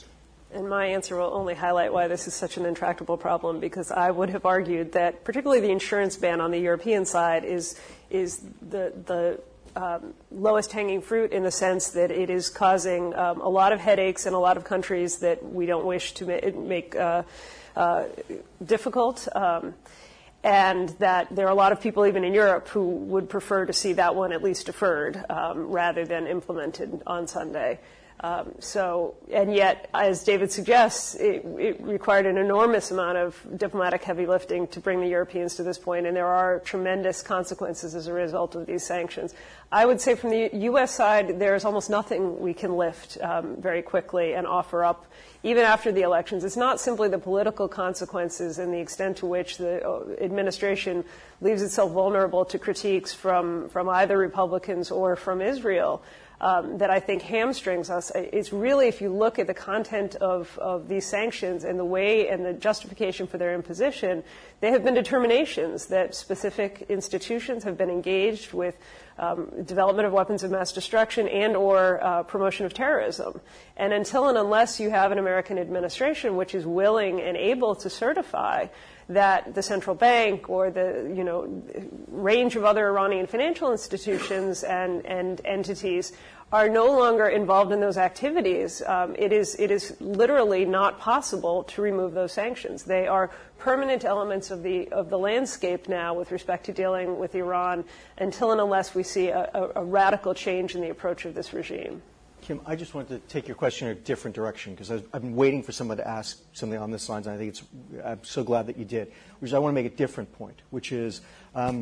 S6: And my answer will only highlight why this is such an intractable problem, because I would have argued that particularly the insurance ban on the European side is is the the um, lowest hanging fruit, in the sense that it is causing um, a lot of headaches in a lot of countries that we don't wish to ma- make uh, uh, difficult. Um, and that there are a lot of people even in Europe who would prefer to see that one at least deferred um, rather than implemented on Sunday. Um, so, and yet, as David suggests, it, it required an enormous amount of diplomatic heavy lifting to bring the Europeans to this point, and there are tremendous consequences as a result of these sanctions. I would say from the U S side, there's almost nothing we can lift um, very quickly and offer up, even after the elections. It's not simply the political consequences and the extent to which the administration leaves itself vulnerable to critiques from, from either Republicans or from Israel. Um, that I think hamstrings us. It's really, if you look at the content of, of these sanctions and the way and the justification for their imposition, they have been determinations that specific institutions have been engaged with um, development of weapons of mass destruction and or uh, promotion of terrorism. And until and unless you have an American administration which is willing and able to certify that the central bank or the, you know, range of other Iranian financial institutions and, and entities are no longer involved in those activities, um, it is it is literally not possible to remove those sanctions. They are permanent elements of the of the landscape now with respect to dealing with Iran until and unless we see a, a, a radical change in the approach of this regime.
S4: Kim, I just wanted to take your question in a different direction because I've been waiting for someone to ask something on this lines, and I think it's, I'm so glad that you did, which is I want to make a different point, which is um,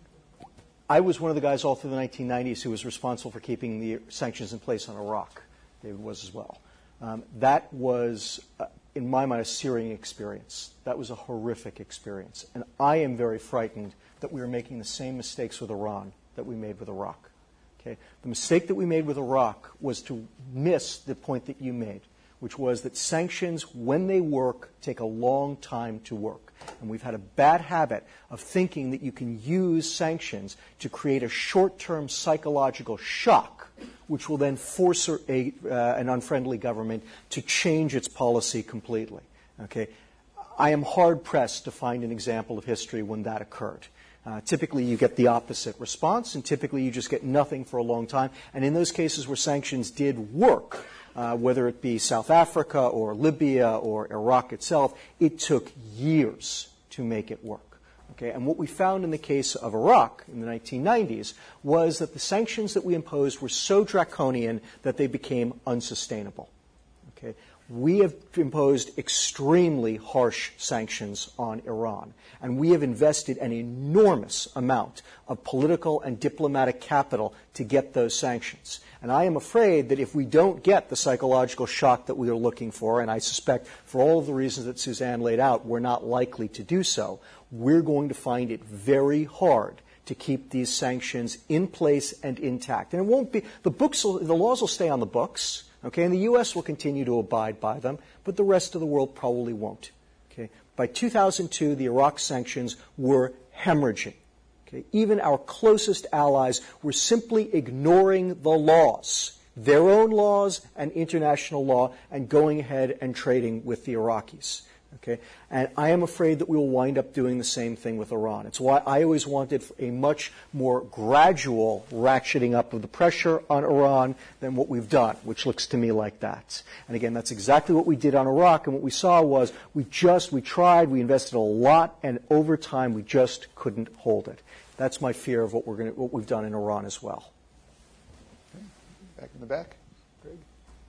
S4: I was one of the guys all through the nineteen nineties who was responsible for keeping the sanctions in place on Iraq. David was as well. Um, that was, uh, in my mind, a searing experience. That was a horrific experience. And I am very frightened that we are making the same mistakes with Iran that we made with Iraq. Okay. The mistake that we made with Iraq was to miss the point that you made, which was that sanctions, when they work, take a long time to work. And we've had a bad habit of thinking that you can use sanctions to create a short-term psychological shock, which will then force a, a, uh, an unfriendly government to change its policy completely. Okay. I am hard-pressed to find an example of history when that occurred. Uh, typically, you get the opposite response, and typically you just get nothing for a long time. And in those cases where sanctions did work, uh, whether it be South Africa or Libya or Iraq itself, it took years to make it work. Okay? And what we found in the case of Iraq in the nineteen nineties was that the sanctions that we imposed were so draconian that they became unsustainable. Okay? We have imposed extremely harsh sanctions on Iran, and we have invested an enormous amount of political and diplomatic capital to get those sanctions. And I am afraid that if we don't get the psychological shock that we are looking for, and I suspect for all of the reasons that Suzanne laid out, we're not likely to do so, we're going to find it very hard to keep these sanctions in place and intact. And it won't be, the books, will, the laws will stay on the books. Okay, and the U S will continue to abide by them, but the rest of the world probably won't. Okay, by two thousand two, the Iraq sanctions were hemorrhaging. Okay, even our closest allies were simply ignoring the laws, their own laws and international law, and going ahead and trading with the Iraqis. Okay, and I am afraid that we will wind up doing the same thing with Iran. It's why I always wanted a much more gradual ratcheting up of the pressure on Iran than what we've done, which looks to me like that. And again, that's exactly what we did on Iraq, and what we saw was we just, we tried, we invested a lot, and over time we just couldn't hold it. That's my fear of what we're going to, what we've done in Iran as well.
S3: Okay. Back in the back. Greg.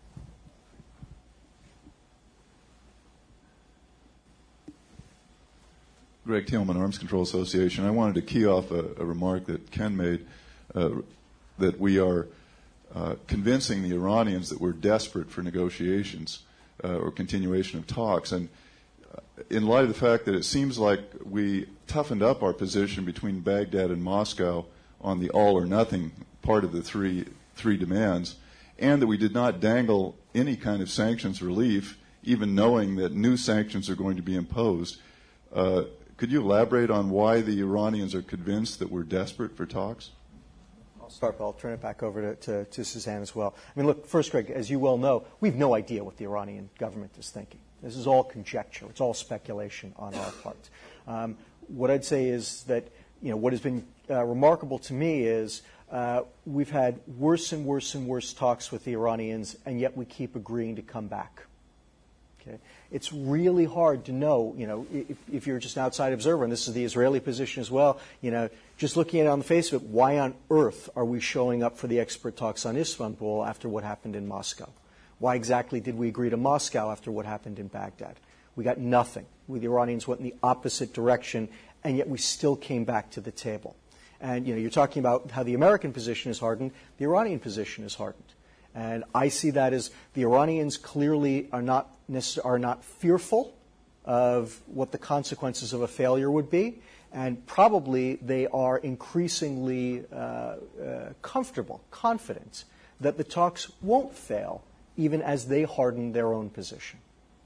S12: Greg Thielman, Arms Control Association. I wanted to key off a, a remark that Ken made, uh, that we are uh, convincing the Iranians that we're desperate for negotiations uh, or continuation of talks. And uh, in light of the fact that it seems like we toughened up our position between Baghdad and Moscow on the all or nothing part of the three three demands, and that we did not dangle any kind of sanctions relief, even knowing that new sanctions are going to be imposed, uh, could you elaborate on why the Iranians are convinced that we're desperate for talks?
S4: I'll start, but I'll turn it back over to, to, to Suzanne as well. I mean, look, first, Greg, as you well know, we have no idea what the Iranian government is thinking. This is all conjecture. It's all speculation on our part. Um, what I'd say is that, you know, what has been uh, remarkable to me is uh, we've had worse and worse and worse talks with the Iranians, and yet we keep agreeing to come back. Okay. It's really hard to know, you know, if, if you're just an outside observer, and this is the Israeli position as well, you know, just looking at it on the face of it, why on earth are we showing up for the expert talks on Istanbul after what happened in Moscow? Why exactly did we agree to Moscow after what happened in Baghdad? We got nothing. We, the Iranians went in the opposite direction, and yet we still came back to the table. And, you know, you're talking about how the American position is hardened. The Iranian position is hardened. And I see that as the Iranians clearly are not are not fearful of what the consequences of a failure would be, and probably they are increasingly uh, uh, comfortable, confident that the talks won't fail, even as they harden their own position.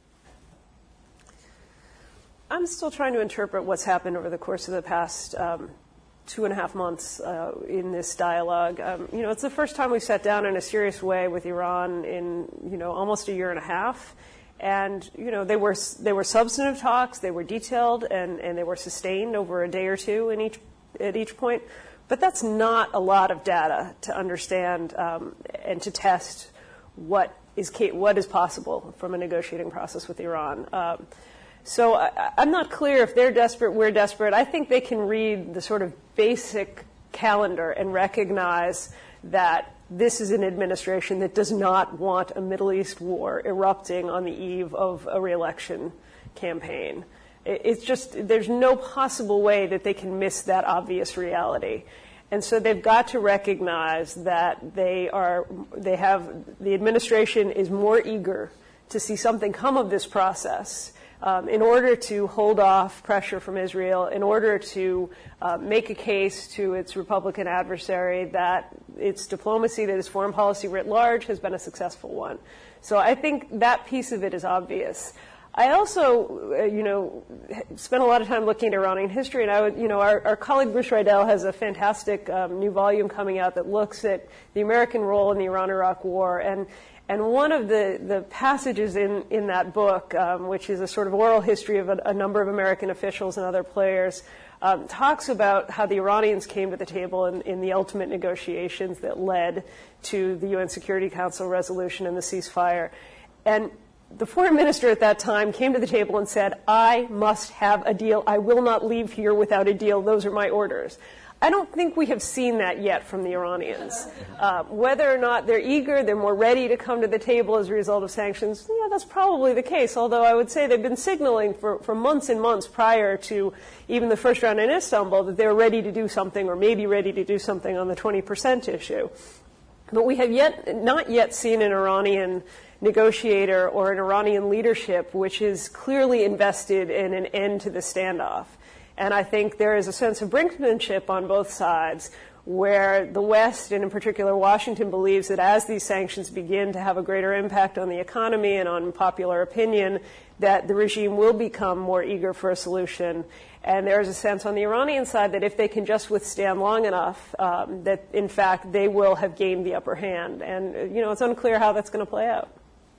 S6: I'm still trying to interpret what's happened over the course of the past um, two and a half months uh, in this dialogue. Um, you know, it's the first time we've sat down in a serious way with Iran in, you know, almost a year and a half. And, you know, they were they were substantive talks, they were detailed, and, and they were sustained over a day or two in each at each point. But that's not a lot of data to understand um, and to test what is what is possible from a negotiating process with Iran. Um, So I, I'm not clear if they're desperate, we're desperate. I think they can read the sort of basic calendar and recognize that this is an administration that does not want a Middle East war erupting on the eve of a re-election campaign. It, it's just, there's no possible way that they can miss that obvious reality. And so they've got to recognize that they are, they have, the administration is more eager to see something come of this process Um, in order to hold off pressure from Israel, in order to uh, make a case to its Republican adversary that its diplomacy, that its foreign policy writ large has been a successful one. So I think that piece of it is obvious. I also, uh, you know, spent a lot of time looking at Iranian history, and I would, you know, our, our colleague Bruce Riedel has a fantastic um, new volume coming out that looks at the American role in the Iran-Iraq War. And And one of the, the passages in, in that book, um, which is a sort of oral history of a, a number of American officials and other players, um, talks about how the Iranians came to the table in, in the ultimate negotiations that led to the U N Security Council resolution and the ceasefire. And the foreign minister at that time came to the table and said, I must have a deal. I will not leave here without a deal. Those are my orders. I don't think we have seen that yet from the Iranians. Uh, whether or not they're eager, they're more ready to come to the table as a result of sanctions, yeah, that's probably the case, although I would say they've been signaling for, for months and months prior to even the first round in Istanbul that they're ready to do something or maybe ready to do something on the twenty percent issue. But we have yet not yet seen an Iranian negotiator or an Iranian leadership which is clearly invested in an end to the standoff. And I think there is a sense of brinkmanship on both sides where the West, and in particular Washington, believes that as these sanctions begin to have a greater impact on the economy and on popular opinion, that the regime will become more eager for a solution. And there is a sense on the Iranian side that if they can just withstand long enough, um, that in fact they will have gained the upper hand. And, you know, it's unclear how that's going to play out.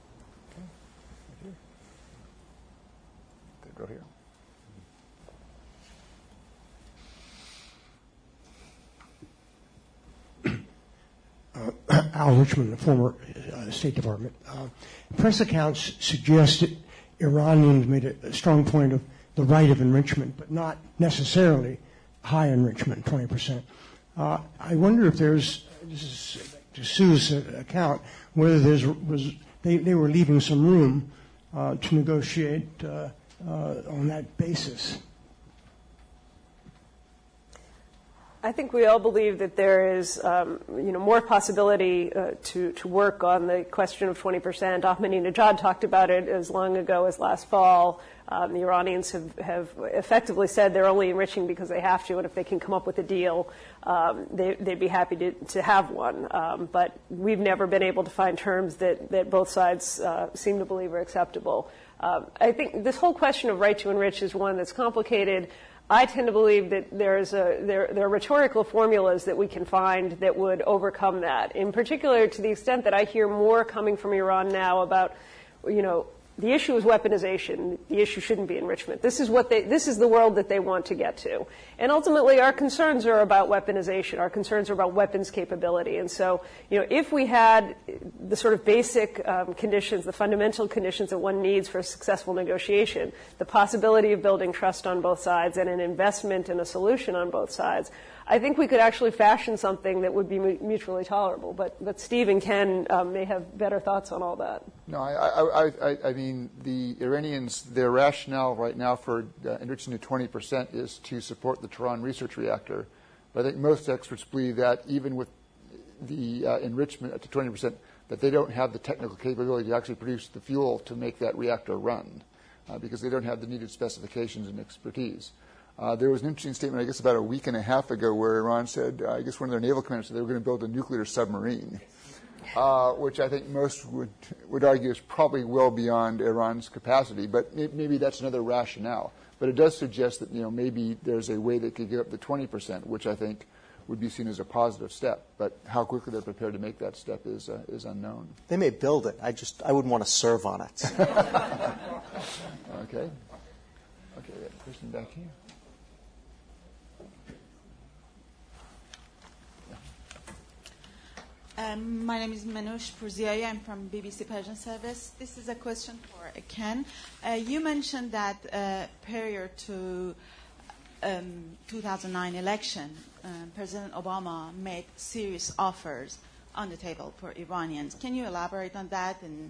S3: Okay. Go here.
S13: Uh, Al Richmond, the former uh, State Department. Uh, press accounts suggest that Iranians made a, a strong point of the right of enrichment, but not necessarily high enrichment, twenty percent. Uh, I wonder if there's, this is to Sue's account, whether there's was they, they were leaving some room uh, to negotiate uh, uh, on that basis.
S6: I think we all believe that there is, um, you know, more possibility uh, to to work on the question of twenty percent. Ahmadinejad talked about it as long ago as last fall. Um, the Iranians have, have effectively said they're only enriching because they have to, and if they can come up with a deal, um, they, they'd be happy to, to have one. Um, but we've never been able to find terms that, that both sides uh, seem to believe are acceptable. Um, I think this whole question of right to enrich is one that's complicated. I tend to believe that there's a, there, there are rhetorical formulas that we can find that would overcome that. In particular, to the extent that I hear more coming from Iran now about, you know, the issue is weaponization. The issue shouldn't be enrichment. This is what they, this is the world that they want to get to. And ultimately, our concerns are about weaponization. Our concerns are about weapons capability. And so, you know, if we had the sort of basic um, conditions, the fundamental conditions that one needs for a successful negotiation, the possibility of building trust on both sides and an investment in a solution on both sides, I think we could actually fashion something that would be mutually tolerable. But, but Steve and Ken um, may have better thoughts on all that.
S3: No, I, I, I, I mean, the Iranians, their rationale right now for uh, enriching to twenty percent is to support the Tehran research reactor. But I think most experts believe that even with the uh, enrichment up to twenty percent, that they don't have the technical capability to actually produce the fuel to make that reactor run, uh, because they don't have the needed specifications and expertise. Uh, there was an interesting statement, I guess, about a week and a half ago where Iran said, uh, I guess one of their naval commanders said they were going to build a nuclear submarine, uh, which I think most would would argue is probably well beyond Iran's capacity. But it, maybe that's another rationale. But it does suggest that, you know, maybe there's a way they could get up to twenty percent, which I think would be seen as a positive step. But how quickly they're prepared to make that step is uh, is unknown.
S4: They may build it. I just I wouldn't want to serve on it.
S3: Okay. Okay, that person back here.
S14: Um, my name is Manoush Pourziai. I'm from B B C Persian Service. This is a question for Ken. Uh, you mentioned that uh, prior to um, two thousand nine election, uh, President Obama made serious offers on the table for Iranians. Can you elaborate on that and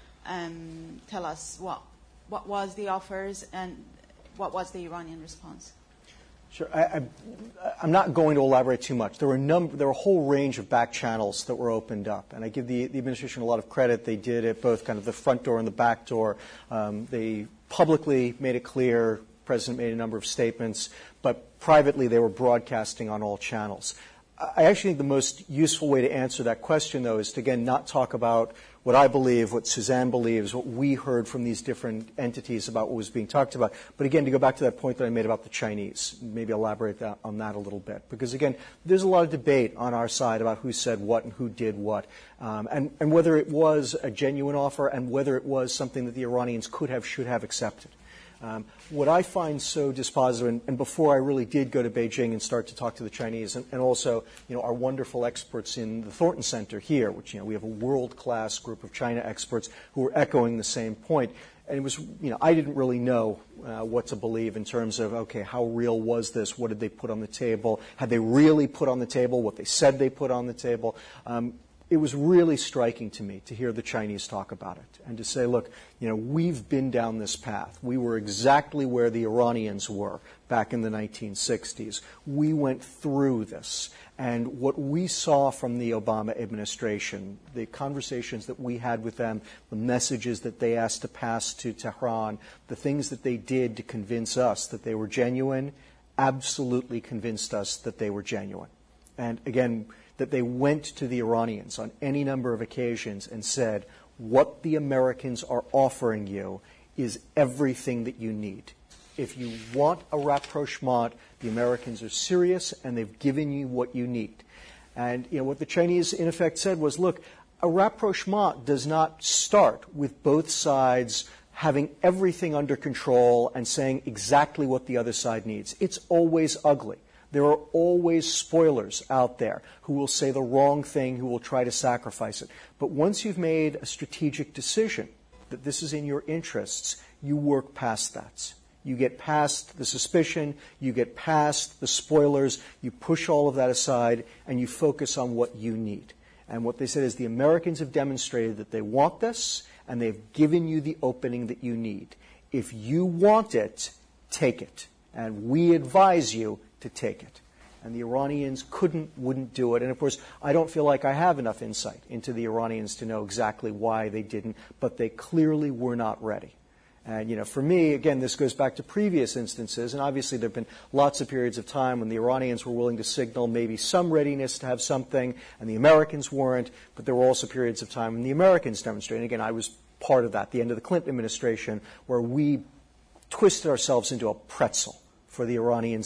S14: um, tell us what what was the offers and what was the Iranian response?
S4: Sure. I, I, I'm not going to elaborate too much. There were, a number, there were a whole range of back channels that were opened up, and I give the, the administration a lot of credit. They did it both kind of the front door and the back door. Um, they publicly made it clear. The President made a number of statements, but privately they were broadcasting on all channels. I actually think the most useful way to answer that question, though, is to, again, not talk about what I believe, what Suzanne believes, what we heard from these different entities about what was being talked about, but, again, to go back to that point that I made about the Chinese, maybe elaborate that, on that a little bit. Because, again, there's a lot of debate on our side about who said what and who did what, um, and, and whether it was a genuine offer and whether it was something that the Iranians could have, should have accepted. Um, what I find so dispositive, and, and before I really did go to Beijing and start to talk to the Chinese, and, and also, you know, our wonderful experts in the Thornton Center here, which, you know, we have a world-class group of China experts who are echoing the same point. And it was, you know, I didn't really know uh, what to believe in terms of, okay, how real was this? What did they put on the table? Had they really put on the table what they said they put on the table? Um, It was really striking to me to hear the Chinese talk about it and to say, look, you know, we've been down this path. We were exactly where the Iranians were back in the nineteen sixties. We went through this. And what we saw from the Obama administration, the conversations that we had with them, the messages that they asked to pass to Tehran, the things that they did to convince us that they were genuine, absolutely convinced us that they were genuine. And again, that they went to the Iranians on any number of occasions and said, what the Americans are offering you is everything that you need. If you want a rapprochement, the Americans are serious and they've given you what you need. And you know what the Chinese in effect said was, look, a rapprochement does not start with both sides having everything under control and saying exactly what the other side needs. It's always ugly. There are always spoilers out there who will say the wrong thing, who will try to sacrifice it. But once you've made a strategic decision that this is in your interests, you work past that. You get past the suspicion, you get past the spoilers, you push all of that aside, and you focus on what you need. And what they said is the Americans have demonstrated that they want this, and they've given you the opening that you need. If you want it, take it. And we advise you to take it. And the Iranians couldn't, wouldn't do it. And, of course, I don't feel like I have enough insight into the Iranians to know exactly why they didn't, but they clearly were not ready. And, you know, for me, again, this goes back to previous instances, and obviously there have been lots of periods of time when the Iranians were willing to signal maybe some readiness to have something, and the Americans weren't, but there were also periods of time when the Americans demonstrated. And, again, I was part of that, the end of the Clinton administration, where we twisted ourselves into a pretzel for the Iranians to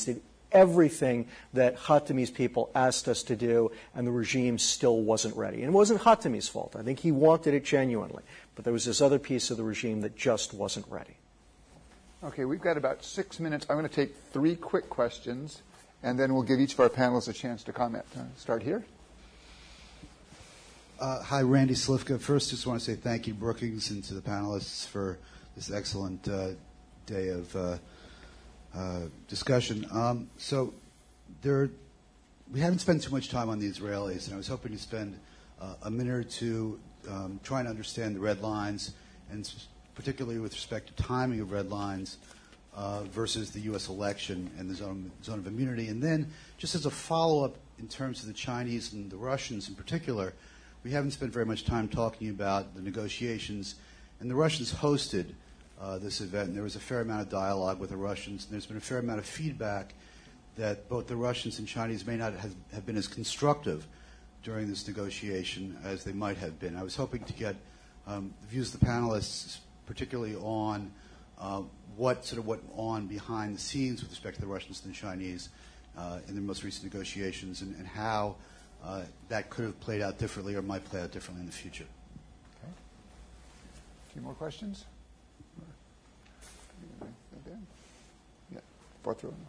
S4: everything that Khatami's people asked us to do, and the regime still wasn't ready. And it wasn't Khatami's fault. I think he wanted it genuinely. But there was this other piece of the regime that just wasn't ready.
S3: Okay, we've got about six minutes. I'm going to take three quick questions, and then we'll give each of our panelists a chance to comment. Uh, start here.
S15: Uh, hi, Randy Slifka. First, just want to say thank you, Brookings, and to the panelists for this excellent uh, day of uh, uh, discussion. Um, so, there, we haven't spent too much time on the Israelis, and I was hoping to spend uh, a minute or two um, trying to understand the red lines, and particularly with respect to timing of red lines uh, versus the U S election and the zone, zone of immunity. And then, just as a follow-up in terms of the Chinese and the Russians in particular, we haven't spent very much time talking about the negotiations, and the Russians hosted uh, this event, and there was a fair amount of dialogue with the Russians, and there's been a fair amount of feedback that both the Russians and Chinese may not have, have been as constructive during this negotiation as they might have been. I was hoping to get um, the views of the panelists, particularly on uh, what sort of went on behind the scenes with respect to the Russians and the Chinese uh, in the most recent negotiations, and, and how Uh, that could have played out differently or might play out differently in the future.
S3: Okay. A few more questions? Yeah, fourth row.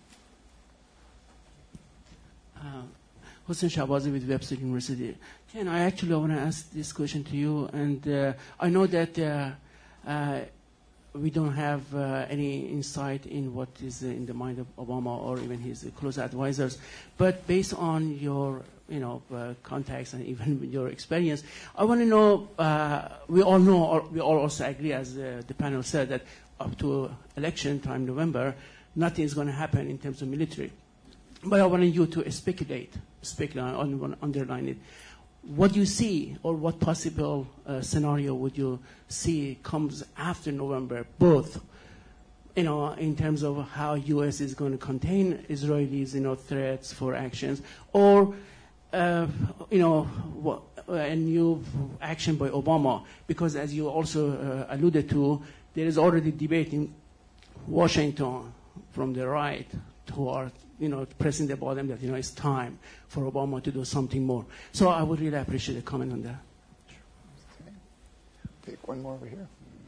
S16: Uh, Hossein Shahbazi with Webster University. Ken, I actually want to ask this question to you, and uh, I know that uh, uh, we don't have uh, any insight in what is in the mind of Obama or even his close advisors, but based on your you know, uh, contacts and even your experience, I want to know, uh, we all know, or we all also agree, as uh, the panel said, that up to election time, November, nothing is going to happen in terms of military. But I want you to speculate, speculate, on, underline it. What do you see, or what possible uh, scenario would you see comes after November, both, you know, in terms of how U S is going to contain Israelis, you know, threats for actions, or Uh, you know, a new action by Obama, because as you also uh, alluded to, there is already debate in Washington from the right who are, you know, pressing the bottom that, you know, it's time for Obama to do something more. So I would really appreciate a comment on that.
S3: Okay. Take one more over here.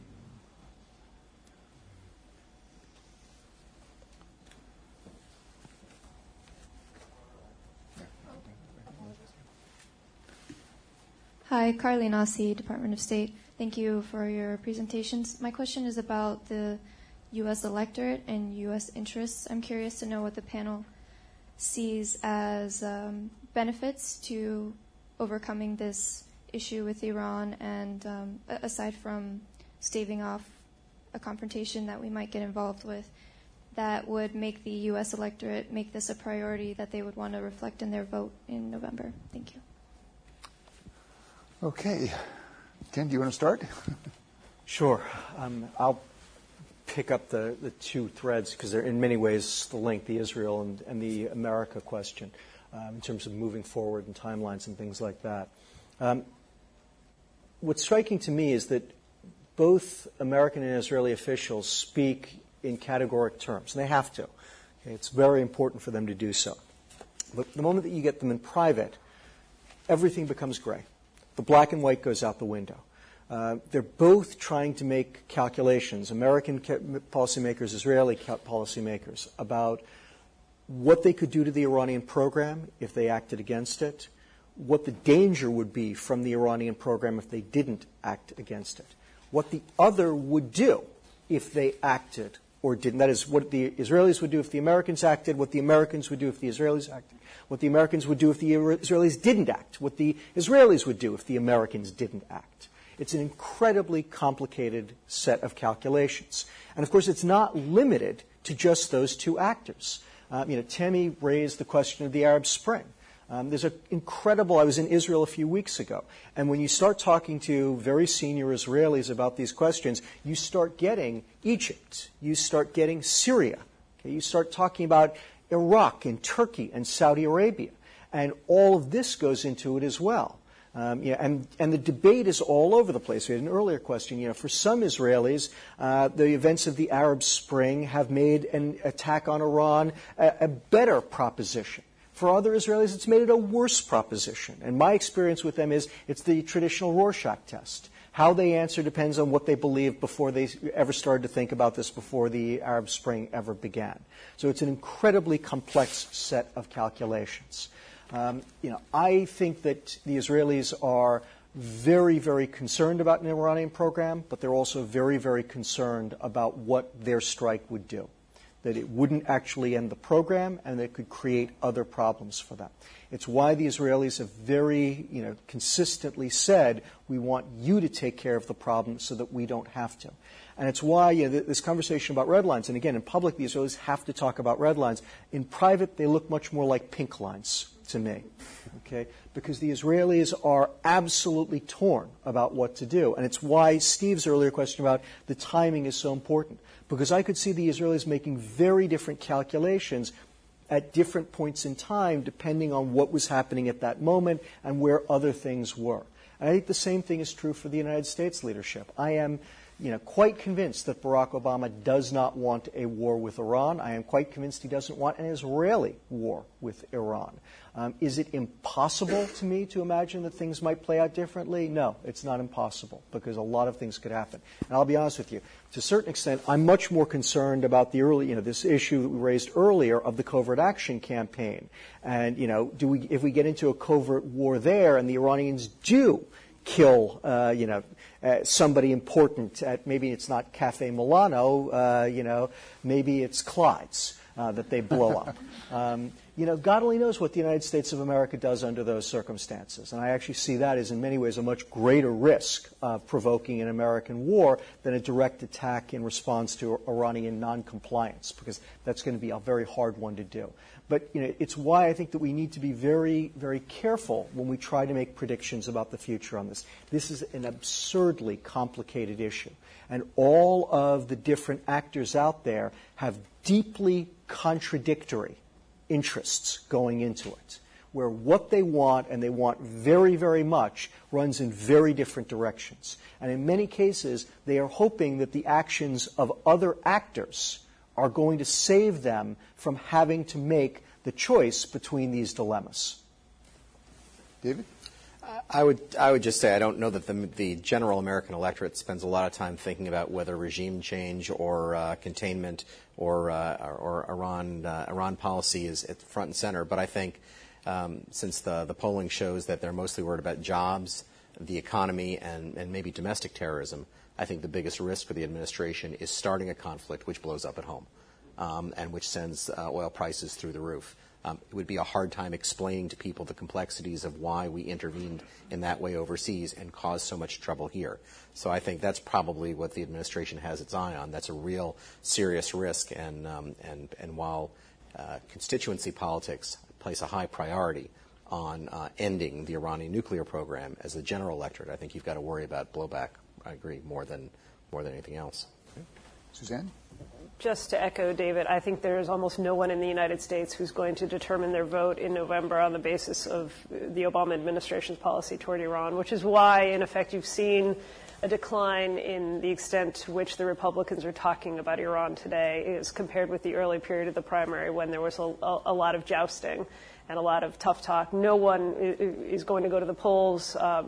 S17: Hi, Carly Nasi, Department of State. Thank you for your presentations. My question is about the U S electorate and U S interests. I'm curious to know what the panel sees as um, benefits to overcoming this issue with Iran, and um, aside from staving off a confrontation that we might get involved with, that would make the U S electorate make this a priority that they would want to reflect in their vote in November. Thank you.
S3: Okay. Ken, do you want to start?
S4: Sure. Um, I'll pick up the, the two threads because they're in many ways the link, the Israel and, and the America question, um, in terms of moving forward and timelines and things like that. Um, what's striking to me is that both American and Israeli officials speak in categoric terms, and they have to. Okay, it's very important for them to do so. But the moment that you get them in private, everything becomes gray. The black and white goes out the window. Uh, they're both trying to make calculations, American ca- policymakers, Israeli ca- policymakers, about what they could do to the Iranian program if they acted against it, what the danger would be from the Iranian program if they didn't act against it, what the other would do if they acted or didn't. That is, what the Israelis would do if the Americans acted, what the Americans would do if the Israelis acted, what the Americans would do if the Israelis didn't act, what the Israelis would do if the Americans didn't act. It's an incredibly complicated set of calculations. And, of course, it's not limited to just those two actors. Um, you know, Temi raised the question of the Arab Spring. Um, there's an incredible, I was in Israel a few weeks ago, and when you start talking to very senior Israelis about these questions, you start getting Egypt, you start getting Syria, okay? You start talking about Iraq and Turkey and Saudi Arabia, and all of this goes into it as well. Um, you know, and, and the debate is all over the place. We had an earlier question. You know, for some Israelis, uh, the events of the Arab Spring have made an attack on Iran a, a better proposition. For other Israelis, it's made it a worse proposition. And my experience with them is it's the traditional Rorschach test. How they answer depends on what they believed before they ever started to think about this, before the Arab Spring ever began. So it's an incredibly complex set of calculations. Um, you know, I think that the Israelis are very, very concerned about an Iranian program, but they're also very, very concerned about what their strike would do, that it wouldn't actually end the program and that it could create other problems for them. It's why the Israelis have very, you know, consistently said, we want you to take care of the problem so that we don't have to. And it's why, you know, this conversation about red lines, and again, in public, the Israelis have to talk about red lines. In private, they look much more like pink lines to me, okay? Because the Israelis are absolutely torn about what to do. And it's why Steve's earlier question about the timing is so important. Because I could see the Israelis making very different calculations at different points in time, depending on what was happening at that moment and where other things were. And I think the same thing is true for the United States leadership. I am, you know, quite convinced that Barack Obama does not want a war with Iran. I am quite convinced he doesn't want an Israeli war with Iran. Um, is it impossible to me to imagine that things might play out differently? No, it's not impossible, because a lot of things could happen. And I'll be honest with you, to a certain extent, I'm much more concerned about the early, you know, this issue that we raised earlier of the covert action campaign. And, you know, do we, if we get into a covert war there and the Iranians do kill, uh, you know, uh, somebody important at, maybe it's not Cafe Milano, uh, you know, maybe it's Clyde's uh, that they blow up. Um, you know, God only knows what the United States of America does under those circumstances. And I actually see that as, in many ways, a much greater risk of provoking an American war than a direct attack in response to Iranian noncompliance, because that's going to be a very hard one to do. But, you know, it's why I think that we need to be very, very careful when we try to make predictions about the future on this. This is an absurdly complicated issue. And all of the different actors out there have deeply contradictory interests going into it, where what they want, and they want very, very much, runs in very different directions. And in many cases, they are hoping that the actions of other actors are going to save them from having to make the choice between these dilemmas.
S3: David?
S5: I would I would just say I don't know that the, the general American electorate spends a lot of time thinking about whether regime change or uh, containment or uh, or, or Iran uh, Iran policy is at the front and center. But I think um, since the the polling shows that they're mostly worried about jobs, the economy, and, and maybe domestic terrorism, I think the biggest risk for the administration is starting a conflict which blows up at home um, and which sends uh, oil prices through the roof. Um, it would be a hard time explaining to people the complexities of why we intervened in that way overseas and caused so much trouble here. So I think that's probably what the administration has its eye on. That's a real serious risk. And, um, and, and while uh, constituency politics place a high priority on uh, ending the Iranian nuclear program, as a general electorate, I think you've got to worry about blowback, I agree, more than, more than anything else.
S3: Okay. Suzanne?
S6: Just to echo David, I think there is almost no one in the United States who's going to determine their vote in November on the basis of the Obama administration's policy toward Iran, which is why, in effect, you've seen a decline in the extent to which the Republicans are talking about Iran today as compared with the early period of the primary when there was a, a, a lot of jousting and a lot of tough talk. No one is going to go to the polls um,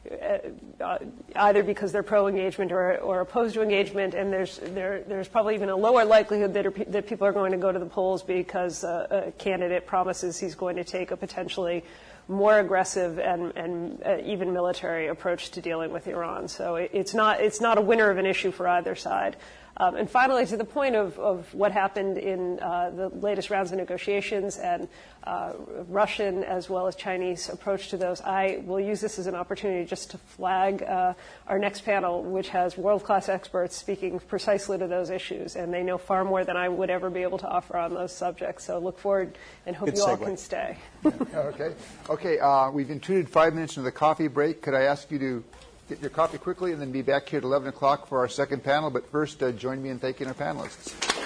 S6: uh, either because they're pro-engagement or, or opposed to engagement, and there's there, there's probably even a lower likelihood that, are, that people are going to go to the polls because uh, a candidate promises he's going to take a potentially more aggressive and, and uh, even military approach to dealing with Iran. So it, it's not it's not a winner of an issue for either side. Um, and finally, to the point of, of what happened in uh, the latest rounds of negotiations and uh, Russian as well as Chinese approach to those, I will use this as an opportunity just to flag uh, our next panel, which has world-class experts speaking precisely to those issues, and they know far more than I would ever be able to offer on those subjects. So look forward and hope
S3: Good
S6: you
S3: segue.
S6: all can stay.
S3: Okay. Okay. Uh, we've intruded five minutes into the coffee break. Could I ask you to get your coffee quickly and then be back here at eleven o'clock for our second panel? But first, uh, join me in thanking our panelists.